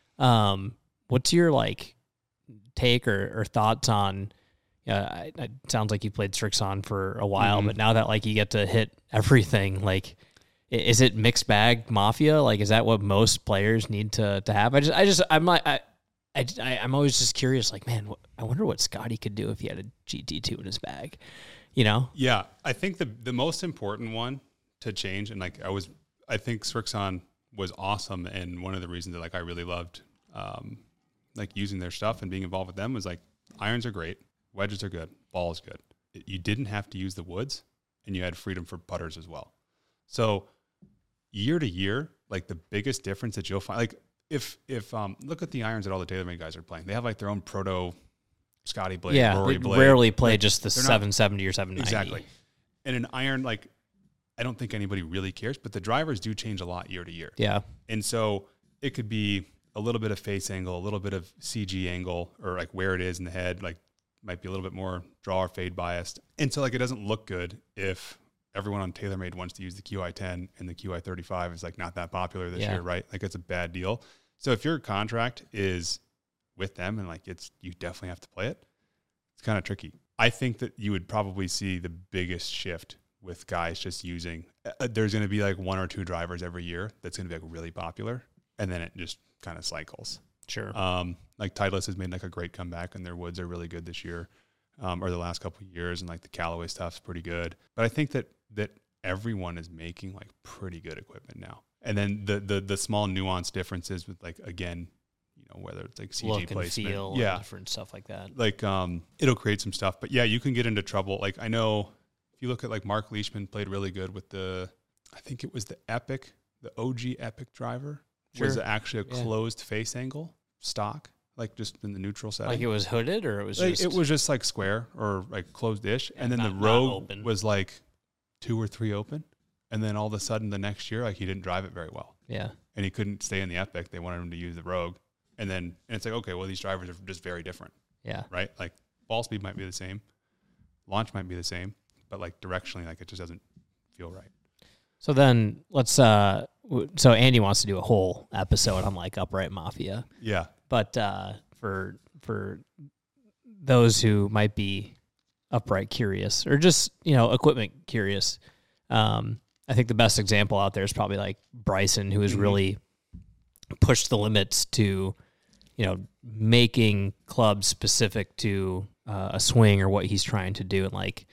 What's your, like, take or thoughts on, it sounds like you played Srixon for a while, but now that like you get to hit everything, like, is it mixed bag mafia? Like, is that what most players need to have? I'm always just curious. Like, man, I wonder what Scotty could do if he had a GT2 in his bag. Yeah, I think the most important one to change, and like I think Srixon was awesome, and one of the reasons that like I really loved like using their stuff and being involved with them was like irons are great. Wedges are good. Ball is good. You didn't have to use the woods, and you had freedom for putters as well. So year to year, like the biggest difference that you'll find, like if look at the irons that all the TaylorMade guys are playing. They have like their own proto Scotty blade, Rory blade. Rarely play like, just the 770 or 790. Exactly. And an iron, like I don't think anybody really cares, but the drivers do change a lot year to year. Yeah. And so it could be a little bit of face angle, a little bit of CG angle, or like where it is in the head, like might be a little bit more draw or fade biased. And so like it doesn't look good if everyone on TaylorMade wants to use the QI10 and the QI35 is like not that popular this year, right? Like it's a bad deal. So if your contract is with them and like you definitely have to play it, it's kind of tricky. I think that you would probably see the biggest shift with guys just using, there's going to be like 1 or 2 drivers every year that's going to be like really popular. And then it just kind of cycles. Sure. Like Titleist has made like a great comeback, and their woods are really good this year, or the last couple of years, and like the Callaway stuff's pretty good. But I think that everyone is making like pretty good equipment now. And then the small nuance differences with like, again, whether it's like CG look placement, and feel, and different stuff like that. Like it'll create some stuff. But yeah, you can get into trouble. Like I know if you look at like Mark Leishman played really good with I think it was the OG Epic driver. Was actually a closed face angle stock. like just in the neutral setting. Like it was hooded, or it was like, just... It was just like square or like closed-ish. Yeah, and then not the Rogue open. was like 2 or 3 open. And then all of a sudden the next year, like he didn't drive it very well. Yeah. And he couldn't stay in the Epic. They wanted him to use the Rogue. And it's like, okay, well, these drivers are just very different. Yeah. Right? Like ball speed might be the same. Launch might be the same. But like directionally, like it just doesn't feel right. So then let's, so Andy wants to do a whole episode on like Upright Mafia. Yeah. But for those who might be upright curious or just, equipment curious, I think the best example out there is probably like Bryson, who has really pushed the limits to, making clubs specific to a swing or what he's trying to do. And like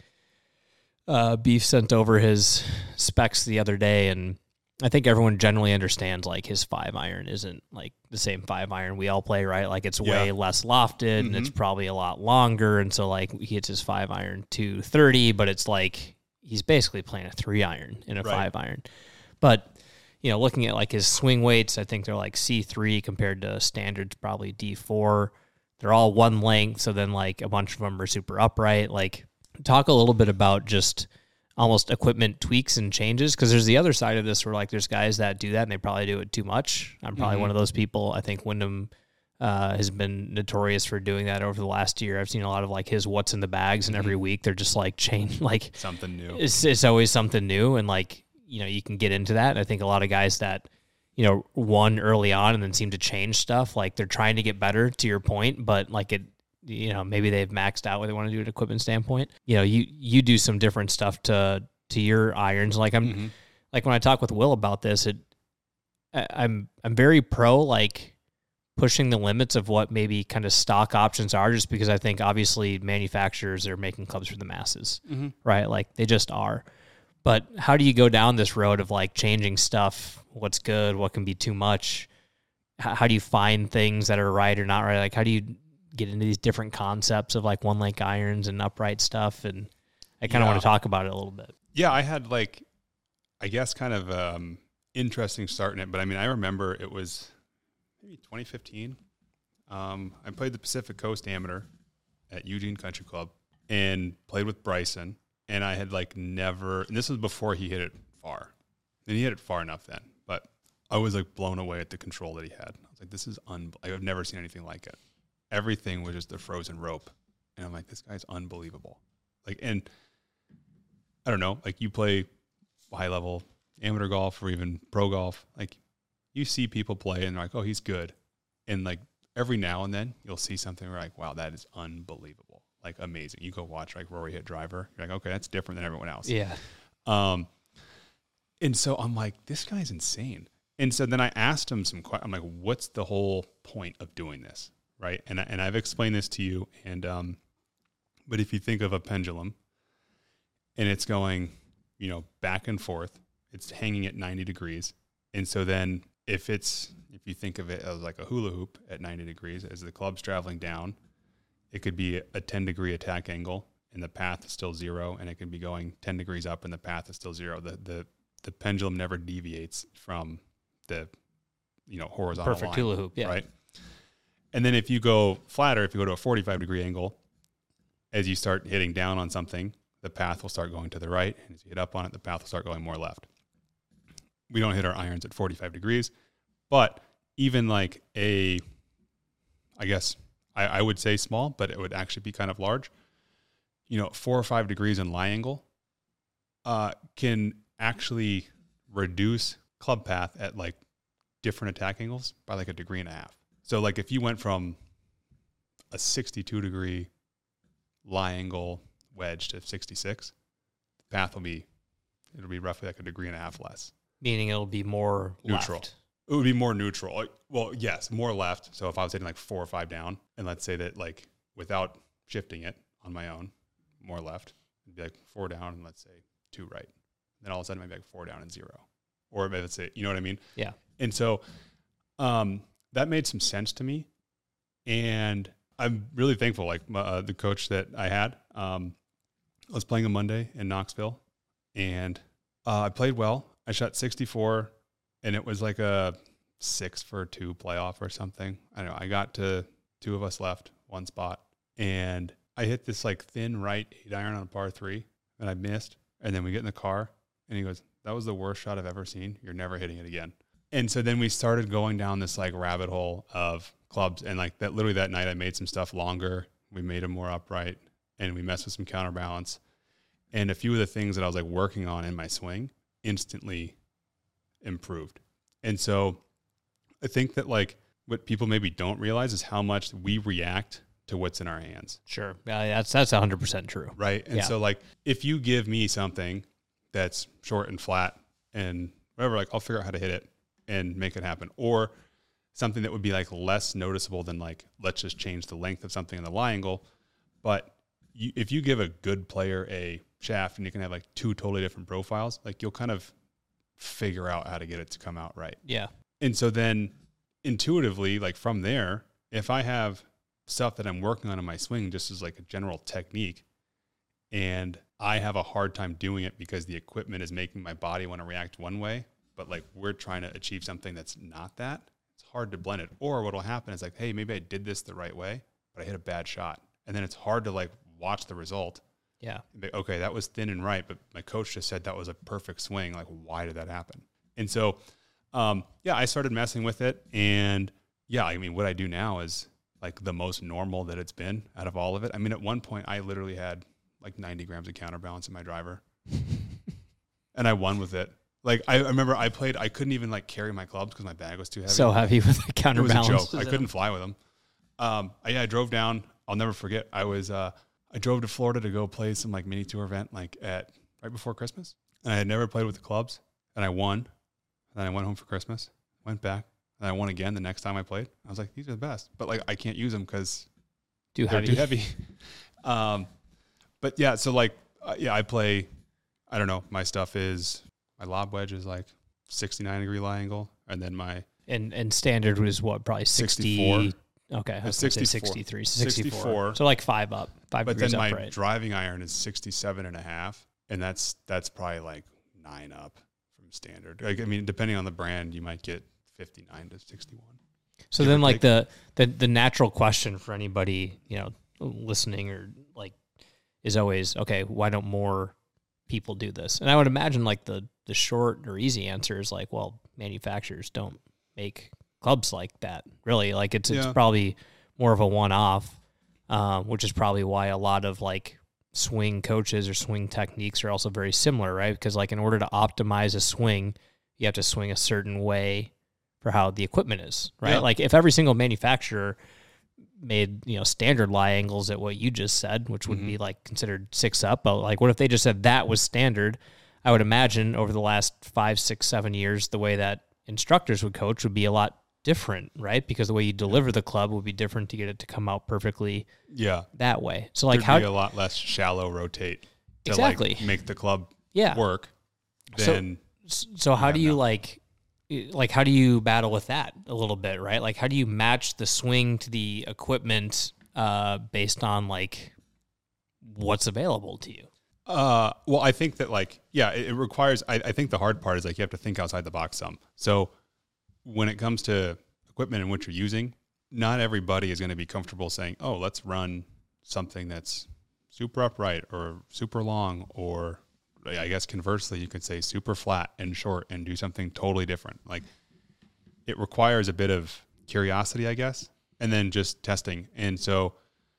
Beef sent over his specs the other day, and I think everyone generally understands like his 5-iron isn't like the same 5-iron we all play, right? Like it's way less lofted and it's probably a lot longer. And so like he hits his 5-iron 230, but it's like he's basically playing a 3-iron in a 5-iron. But, looking at like his swing weights, I think they're like C3 compared to standards, probably D4. They're all one length. So then like a bunch of them are super upright. Like talk a little bit about just almost equipment tweaks and changes, because there's the other side of this where like there's guys that do that and they probably do it too much. I'm probably one of those people. I think Wyndham has been notorious for doing that over the last year. I've seen a lot of like his what's in the bags, and every week they're just like change, like something new. It's always something new, and like you can get into that. And I think a lot of guys that won early on and then seem to change stuff, like they're trying to get better, to your point, but like it. Maybe they've maxed out what they want to do at equipment standpoint. You do some different stuff to your irons. Like like when I talk with Will about this, I'm very pro like pushing the limits of what maybe kind of stock options are, just because I think obviously manufacturers are making clubs for the masses, right? Like they just are. But how do you go down this road of like changing stuff? What's good? What can be too much? How do you find things that are right or not right? Like how do you get into these different concepts of like one length irons and upright stuff? And I kind of want to talk about it a little bit. Yeah, I had like, I guess kind of interesting start in it, but I mean, I remember it was maybe 2015. I played the Pacific Coast Amateur at Eugene Country Club and played with Bryson, and I had like never, and this was before he hit it far, and he hit it far enough then, but I was like blown away at the control that he had. I was like, this is I've never seen anything like it. Everything was just a frozen rope. And I'm like, this guy's unbelievable. Like, and I don't know, like you play high level amateur golf or even pro golf, like you see people play and they're like, oh, he's good. And like every now and then you'll see something where like, wow, that is unbelievable. Like amazing. You go watch like Rory hit driver. You're like, okay, that's different than everyone else. Yeah. And so I'm like, this guy's insane. And so then I asked him some questions. I'm like, what's the whole point of doing this? Right. And I've explained this to you. And, but if you think of a pendulum and it's going, back and forth, it's hanging at 90 degrees. And so then if you think of it as like a hula hoop at 90 degrees, as the club's traveling down, it could be a 10-degree attack angle and the path is still 0. And it can be going 10 degrees up and the path is still 0. The pendulum never deviates from the, horizontal Perfect line, hula hoop. Yeah. Right. And then if you go flatter, if you go to a 45-degree angle, as you start hitting down on something, the path will start going to the right. And as you hit up on it, the path will start going more left. We don't hit our irons at 45 degrees, but even like I guess I would say small, but it would actually be kind of large. 4 or 5 degrees in lie angle can actually reduce club path at like different attack angles by like 1.5 degrees. So like if you went from a 62-degree lie angle wedge to 66, the path it'll be roughly like 1.5 degrees less. Meaning it'll be more neutral. Left. It would be more neutral. Well, yes, more left. So if I was hitting like 4 or 5 down, and let's say that like without shifting it on my own, more left, it'd be like 4 down and let's say 2 right. Then all of a sudden it might be like 4 down and 0. Or maybe let's say, you know what I mean? Yeah. And so that made some sense to me. And I'm really thankful, like the coach that I had, I was playing a Monday in Knoxville, and I played well. I shot 64, and it was like a 6 for 2 playoff or something. I don't know. I got to 2 of us left, 1 spot. And I hit this like thin right 8-iron on a par 3 and I missed. And then we get in the car and he goes, that was the worst shot I've ever seen. You're never hitting it again. And so then we started going down this like rabbit hole of clubs. And like that, literally that night I made some stuff longer. We made them more upright and we messed with some counterbalance. And a few of the things that I was like working on in my swing instantly improved. And so I think that like what people maybe don't realize is how much we react to what's in our hands. Sure. That's 100% true. Right. And so like, if you give me something that's short and flat and whatever, like I'll figure out how to hit it and make it happen. Or something that would be like less noticeable than like, let's just change the length of something in the lie angle. But if you give a good player a shaft and you can have like 2 totally different profiles, like you'll kind of figure out how to get it to come out right. Yeah. And so then intuitively, like from there, if I have stuff that I'm working on in my swing, just as like a general technique, and I have a hard time doing it because the equipment is making my body want to react one way, but like we're trying to achieve something that's not that, it's hard to blend it. Or what'll happen is like, hey, maybe I did this the right way, but I hit a bad shot. And then it's hard to like watch the result. Yeah. And be, okay, that was thin and right, but my coach just said that was a perfect swing. Like, why did that happen? And so, I started messing with it. And yeah, I mean, what I do now is like the most normal that it's been out of all of it. I mean, at one point I literally had like 90 grams of counterbalance in my driver and I won with it. Like I remember I couldn't even like carry my clubs because my bag was too heavy. So heavy with the counterbalance. It was a joke. I couldn't fly with them. I drove down. I'll never forget. I drove to Florida to go play some like mini tour event like right before Christmas. And I had never played with the clubs and I won. And then I went home for Christmas, went back, and I won again the next time I played. I was like, these are the best, but like I can't use them because they're too heavy. But yeah, so like, I play, I don't know, my stuff is, my lob wedge is like 69-degree lie angle. And then my... And standard was what, probably 64? Okay, I was 63. 64. So like 5 up, 5 but degrees then my upright. Driving iron is 67.5, and that's probably like 9 up from standard. Like, I mean, depending on the brand, you might get 59 to 61. So then like the natural question for anybody, listening or like is always, okay, why don't more people do this? And I would imagine like the short or easy answer is like, well, manufacturers don't make clubs like that, really. Like it's probably more of a one-off, which is probably why a lot of like swing coaches or swing techniques are also very similar, right? Because like in order to optimize a swing, you have to swing a certain way for how the equipment is, right? Yeah. Like if every single manufacturer made, standard lie angles at what you just said, which would be like considered 6 up, but like what if they just said that was standard? I would imagine over the last 5, 6, 7 years, the way that instructors would coach would be a lot different, right? Because the way you deliver the club would be different to get it to come out perfectly that way. So like there'd be a lot less shallow rotate to like make the club work than so how do you like how do you battle with that a little bit, right? Like how do you match the swing to the equipment based on like what's available to you? Well, I think that like, it requires, I think the hard part is like you have to think outside the box some. So when it comes to equipment and what you're using, not everybody is going to be comfortable saying, oh, let's run something that's super upright or super long, or I guess conversely, you could say super flat and short and do something totally different. Like it requires a bit of curiosity, I guess, and then just testing. And so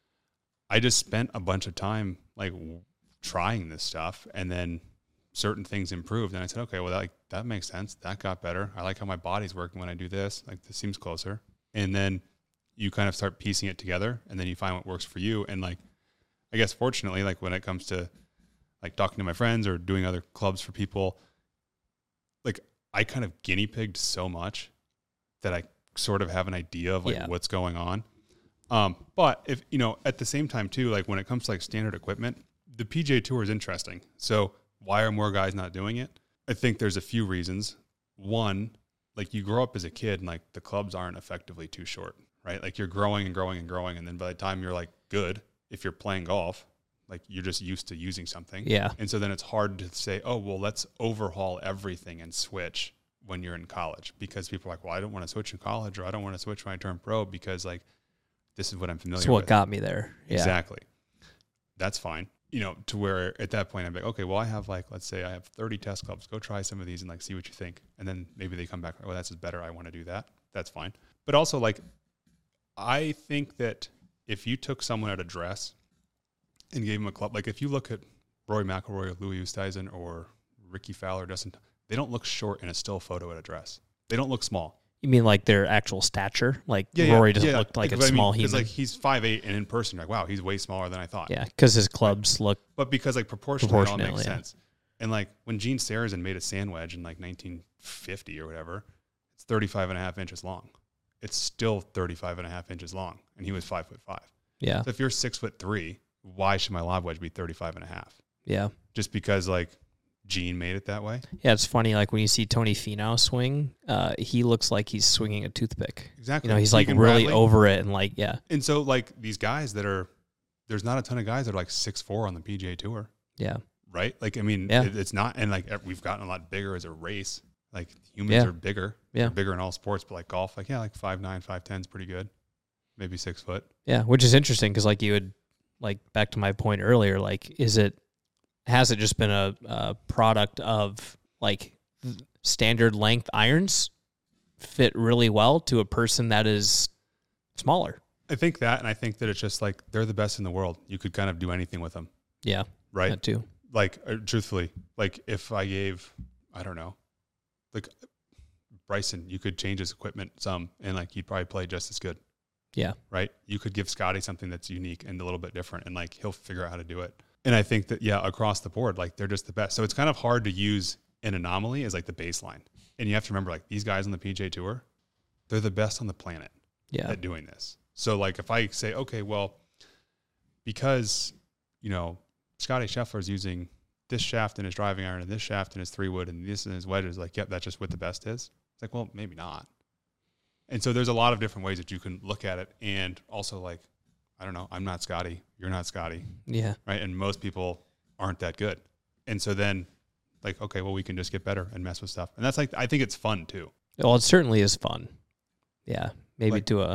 I just spent a bunch of time like trying this stuff, and then certain things improved. And I said, okay, well, that makes sense. That got better. I like how my body's working when I do this. Like this seems closer. And then you kind of start piecing it together, and then you find what works for you. And like, I guess fortunately, like when it comes to like talking to my friends or doing other clubs for people, like I kind of guinea pigged so much that I sort of have an idea of like what's going on. But if, at the same time too, like when it comes to like standard equipment, the PGA Tour is interesting. So why are more guys not doing it? I think there's a few reasons. One, like you grow up as a kid and like the clubs aren't effectively too short, right? Like you're growing and growing and growing. And then by the time you're like good, if you're playing golf, like you're just used to using something. Yeah. And so then it's hard to say, oh, well, let's overhaul everything and switch when you're in college, because people are like, well, I don't want to switch in college, or I don't want to switch when I turn pro, because like this is what I'm familiar That's with. what got me there. Yeah. Exactly. That's fine. You know, to where at that point I'm like, okay, well, I have like, let's say I have 30 test clubs. Go try some of these and like see what you think. And then maybe they come back, oh, that's better. I want to do that. That's fine. But also, like, I think that if you took someone at a dress and gave them a club, like if you look at Rory McIlroy, Louis Oosthuizen, or Ricky Fowler, Dustin, they don't look short in a still photo at a dress. They don't look small. You mean like their actual stature? Like Rory doesn't look like a small human. Like he's 5'8", and in person, you're like, wow, he's way smaller than I thought. Yeah, because his clubs look. But because like proportionally it all makes sense. And like when Gene Sarazen made a sand wedge in like 1950 or whatever, it's 35.5 inches long. It's still 35.5 inches long, and he was 5'5". Yeah. So if you're 6'3", why should my lob wedge be 35.5? Yeah. Just because like Gene made it that way? Yeah, it's funny. Like when you see Tony Finau swing, he looks like he's swinging a toothpick. Exactly. You know, he's like really over it and like, yeah. And so like these guys that are, there's not a ton of guys that are like 6'4" on the PGA Tour. Yeah. Right? Like, I mean, it's not, and like we've gotten a lot bigger as a race. Like humans are bigger. Yeah. They're bigger in all sports, but like golf, like, like 5'9", 5'10" is pretty good. Maybe 6 foot. Yeah, which is interesting because like you would, like back to my point earlier, like has it just been a product of like standard length irons fit really well to a person that is smaller? I think that, and I think that it's just like they're the best in the world. You could kind of do anything with them. Yeah. Right? That too. Like, truthfully, like if I gave, I don't know, like Bryson, you could change his equipment some and like he'd probably play just as good. Yeah. Right? You could give Scotty something that's unique and a little bit different and like he'll figure out how to do it. And I think that, across the board, like they're just the best. So it's kind of hard to use an anomaly as like the baseline. And you have to remember, like these guys on the PGA Tour, they're the best on the planet at doing this. So like if I say, okay, well, because, you know, Scotty Scheffler's using this shaft in his driving iron and this shaft in his 3-wood and this in his wedges, like, yep, that's just what the best is. It's like, well, maybe not. And so there's a lot of different ways that you can look at it. And also like, I don't know, I'm not Scotty. You're not Scotty. Yeah. Right. And most people aren't that good. And so then like, okay, well, we can just get better and mess with stuff. And that's like, I think it's fun too. Well, it certainly is fun. Yeah. Maybe like, to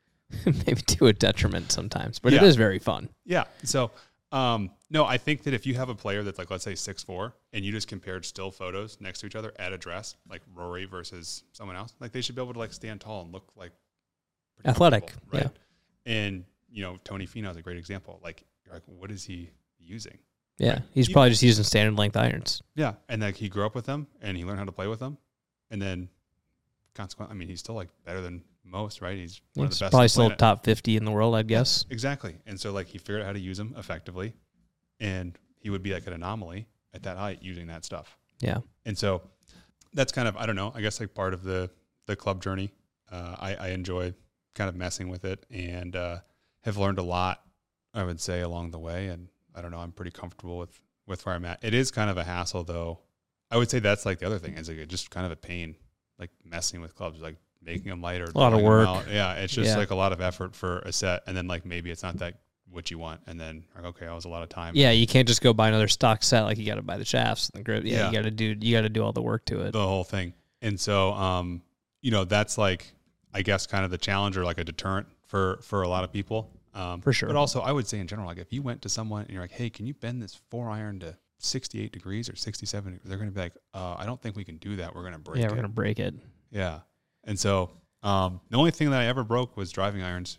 a detriment sometimes, but it is very fun. Yeah. So, no, I think that if you have a player that's like, let's say 6'4", and you just compared still photos next to each other at a dress, like Rory versus someone else, like they should be able to like stand tall and look like athletic. Right. Yeah. And, you know, Tony Finau is a great example. Like, you're like, what is he using? Yeah. Right? He's probably just using standard length irons. Yeah. And like he grew up with them and he learned how to play with them. And then consequently, I mean, he's still like better than most, right? He's one of the best. Probably still top 50 in the world, I'd guess. Exactly. And so like he figured out how to use them effectively and he would be like an anomaly at that height using that stuff. Yeah. And so that's kind of, I don't know, I guess like part of the club journey. I enjoy kind of messing with it and have learned a lot, I would say, along the way. And I don't know, I'm pretty comfortable with where I'm at. It is kind of a hassle though. I would say that's like the other thing is like just kind of a pain, like messing with clubs, like making them lighter. A lot of work. Yeah. It's just like a lot of effort for a set. And then like maybe it's not that what you want. And then like, okay, that was a lot of time. Yeah. You can't just go buy another stock set. Like you got to buy the shafts and the grip. Yeah. You got to do all the work to it. The whole thing. And so, you know, that's like, I guess kind of the challenge or like a deterrent for a lot of people. For sure. But also I would say in general, like if you went to someone and you're like, hey, can you bend this 4-iron to 68 degrees or 67? They're going to be like, I don't think we can do that. We're going to break it. Yeah, we're going to break it. Yeah. And so the only thing that I ever broke was driving irons.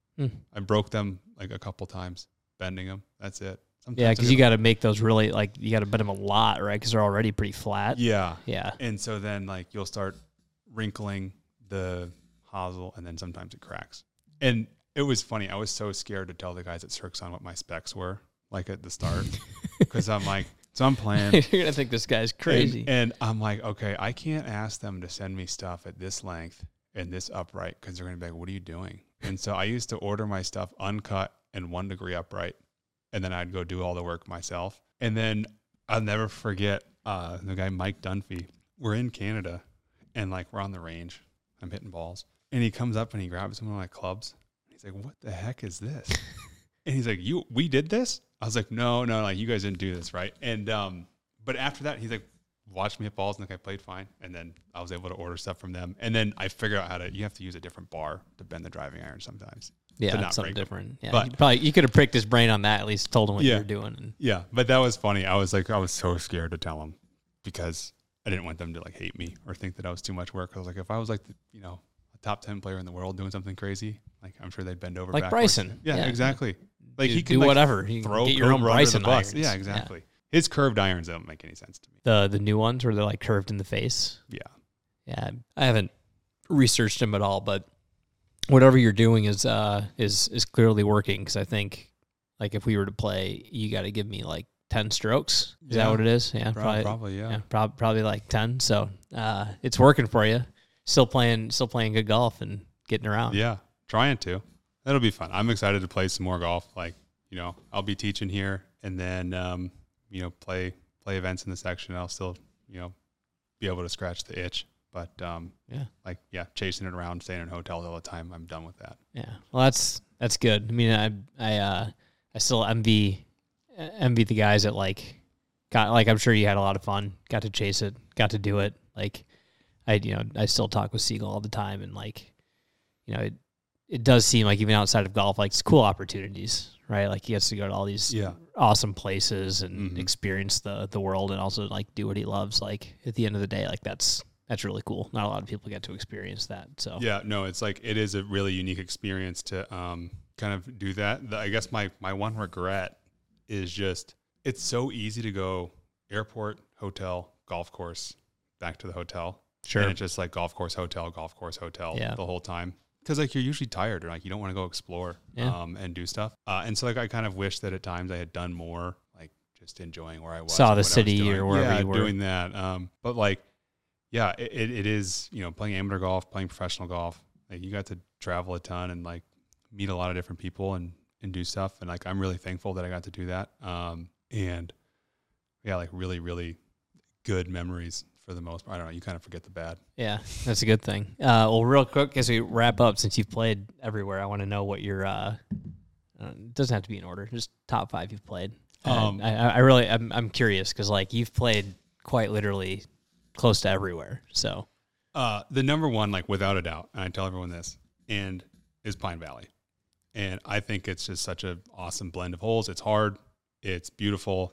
I broke them like a couple times, bending them. That's it. Sometimes yeah, because you got to make those really, like, you got to bend them a lot, right? Because they're already pretty flat. Yeah. Yeah. And so then, like, you'll start wrinkling the hosel, and then sometimes it cracks. And it was funny. I was so scared to tell the guys at Sirkson what my specs were, like, at the start. Because I'm like, so I'm playing. You're going to think this guy's crazy. And I'm like, okay, I can't ask them to send me stuff at this length and this upright because they're going to be like, what are you doing? And so I used to order my stuff uncut and 1 degree upright. And then I'd go do all the work myself. And then I'll never forget the guy, Mike Dunphy. We're in Canada and like we're on the range. I'm hitting balls. And he comes up and he grabs one of my clubs. He's like, what the heck is this? And he's like, we did this? I was like, no, like you guys didn't do this, right? And but after that, he's like, watched me hit balls and like I played fine. And then I was able to order stuff from them. And then I figured out you have to use a different bar to bend the driving iron sometimes. Yeah, not something break them. different. Yeah, But you could have pricked his brain on that. At least told him what you Yeah. were doing. And Yeah, but that was funny. I was so scared to tell him because I didn't want them to like hate me or think that I was too much work. I was like, if I was like, a top 10 player in the world doing something crazy, like I'm sure they'd bend over like backwards. Bryson. Yeah, exactly. Like he can do like, whatever. You can throw get your own Cobra Bryson under the bus. irons. Yeah, exactly. His curved irons don't make any sense to me. The new ones where they're like curved in the face. Yeah. Yeah, I haven't researched them at all, but whatever you're doing is clearly working. Because I think like if we were to play, you got to give me like 10 strokes. Is that what it is? Yeah, Probably, yeah. Probably like 10. So it's working for you. Still playing good golf and getting around. Yeah, trying to. That'll be fun. I'm excited to play some more golf. Like, I'll be teaching here and then, play events in the section. I'll still, be able to scratch the itch. But, chasing it around, staying in hotels all the time, I'm done with that. Yeah. Well, that's good. I mean, I still envy the guys that I'm sure you had a lot of fun, got to chase it, got to do it. Like I still talk with Siegel all the time and it does seem like even outside of golf, like it's cool opportunities, right? Like he gets to go to all these awesome places and experience the world and also like do what he loves. Like at the end of the day, like that's really cool. Not a lot of people get to experience that. So yeah, no, it's like it is a really unique experience to kind of do that. I guess my one regret is just it's so easy to go airport, hotel, golf course, back to the hotel. Sure. And it's just like golf course, hotel the whole time. Because like you're usually tired or like you don't want to go explore and do stuff. And so like I kind of wish that at times I had done more, like just enjoying where I was. Saw the city or wherever you were. Doing that. But like, yeah, it is, playing amateur golf, playing professional golf. Like you got to travel a ton and like meet a lot of different people and do stuff. And like I'm really thankful that I got to do that. And yeah, like really, really good memories. For the most part, I don't know. You kind of forget the bad. Yeah, that's a good thing. Well, real quick as we wrap up, since you've played everywhere, I want to know what your it doesn't have to be in order, just top 5 you've played. I'm curious because like you've played quite literally close to everywhere. So the number one, like without a doubt, and I tell everyone this, and is Pine Valley, and I think it's just such an awesome blend of holes. It's hard, it's beautiful,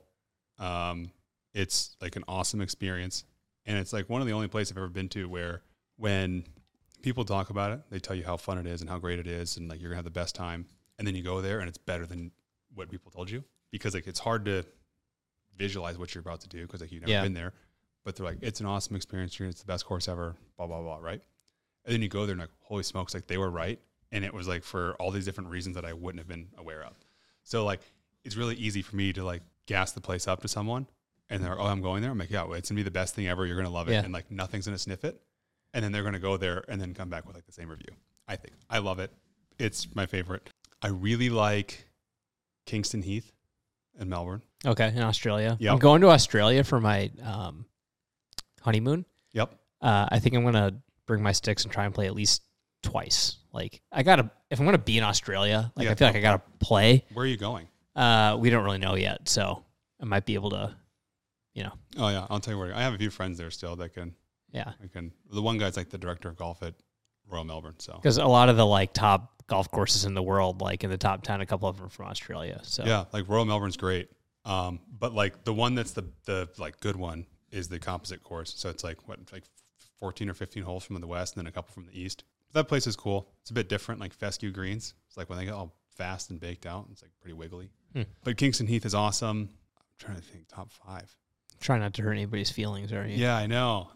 it's like an awesome experience. And it's like one of the only places I've ever been to where when people talk about it, they tell you how fun it is and how great it is and like you're gonna have the best time. And then you go there and it's better than what people told you because like it's hard to visualize what you're about to do because like you've never been there. But they're like, it's an awesome experience. It's the best course ever, blah, blah, blah, right? And then you go there and like, holy smokes, like they were right. And it was like for all these different reasons that I wouldn't have been aware of. So like it's really easy for me to like gas the place up to someone. And they're, I'm going there. I'm like, yeah, well, it's going to be the best thing ever. You're going to love it. Yeah. And like nothing's going to sniff it. And then they're going to go there and then come back with like the same review. I think. I love it. It's my favorite. I really like Kingston Heath in Melbourne. Okay, in Australia. Yep. I'm going to Australia for my honeymoon. Yep. I think I'm going to bring my sticks and try and play at least twice. Like if I'm going to be in Australia, like I feel like I got to play. Where are you going? We don't really know yet. So I might be able to, Oh yeah, I'll tell you where. I have a few friends there still that can. Yeah. The one guy's like the director of golf at Royal Melbourne. So because a lot of the like top golf courses in the world, like in the top 10, a couple of them are from Australia. So yeah, like Royal Melbourne's great. But like the one that's the like good one is the composite course. So it's like 14 or 15 holes from the west and then a couple from the east. That place is cool. It's a bit different, like fescue greens. It's like when they get all fast and baked out, it's like pretty wiggly. But Kingston Heath is awesome. I'm trying to think top 5. Try not to hurt anybody's feelings, are you? Yeah, I know.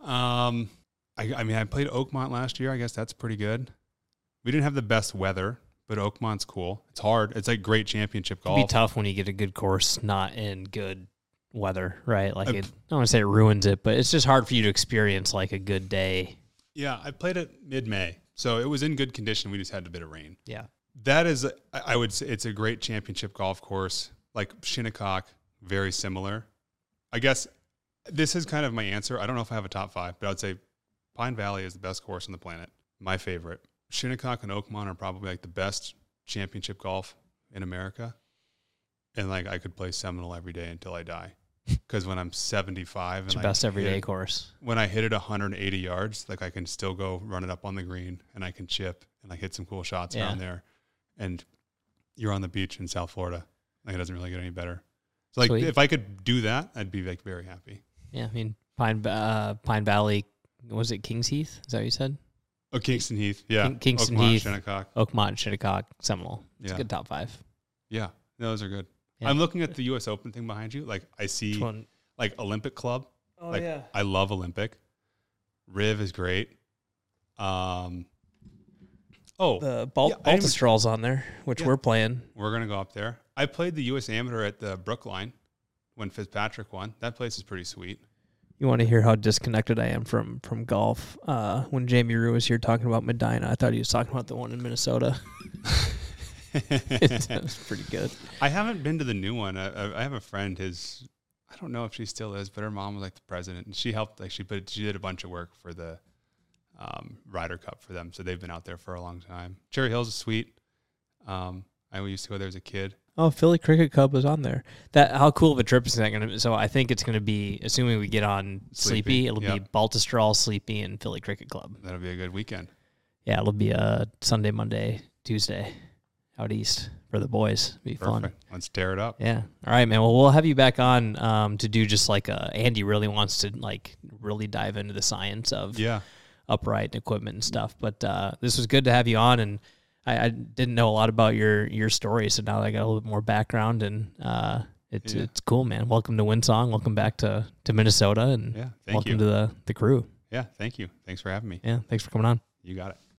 I mean, I played Oakmont last year. I guess that's pretty good. We didn't have the best weather, but Oakmont's cool. It's hard. It's like great championship golf. It'd be tough when you get a good course not in good weather, right? Like I don't want to say it ruins it, but it's just hard for you to experience like a good day. Yeah, I played it mid-May, so it was in good condition. We just had a bit of rain. Yeah. That is, I would say it's a great championship golf course. Like Shinnecock, very similar. I guess this is kind of my answer. I don't know if I have a top 5, but I would say Pine Valley is the best course on the planet. My favorite. Shinnecock and Oakmont are probably like the best championship golf in America. And like I could play Seminole every day until I die. Because when I'm 75 it's and your best everyday course. When I hit it 180 yards, like I can still go run it up on the green and I can chip and like hit some cool shots around there. and you're on the beach in South Florida. Like, it doesn't really get any better. So, like, Sweet. if I could do that, I'd be like very happy. Yeah, I mean Pine Valley. Was it Kings Heath? Is that what you said? Oh, Kingston Heath. Yeah. Kingston Oakmont, Heath, Shinnecock. Oakmont, Shinnecock, Seminole. It's Yeah. a good top 5. Yeah. Those are good. Yeah. I'm looking at the U.S. Open thing behind you. Like, I Which see one? like Olympic Club. Oh Like, yeah. I love Olympic. Riv is great. The Yeah, I didn't- Baltistraw's on there, which Yeah. we're playing. We're going to go up there. I played the U.S. Amateur at the Brookline when Fitzpatrick won. That place is pretty sweet. You want to hear how disconnected I am from golf? When Jamie Rue was here talking about Medina, I thought he was talking about the one in Minnesota. That was pretty good. I haven't been to the new one. I have a friend. I don't know if she still is, but her mom was like the president, and she helped. Like she did a bunch of work for the Ryder Cup for them, so they've been out there for a long time. Cherry Hills is sweet. I used to go there as a kid. Oh, Philly Cricket Club was on there. How cool of a trip is that going to be? So I think it's going to be, assuming we get on Sleepy, it'll be Yep. Baltistral, Sleepy, and Philly Cricket Club. That'll be a good weekend. Yeah, it'll be a Sunday, Monday, Tuesday out east for the boys. Be fun. Perfect. Let's tear it up. Yeah. All right, man. Well, we'll have you back on to do just like Andy really wants to like really dive into the science of Yeah. upright equipment and stuff. But this was good to have you on, and I didn't know a lot about your story, so now I got a little bit more background, and it's cool, man. Welcome to Windsong. Welcome back to Minnesota, and Yeah. Thank welcome you. to the crew. Yeah. Thank you. Thanks for having me. Yeah, thanks for coming on. You got it.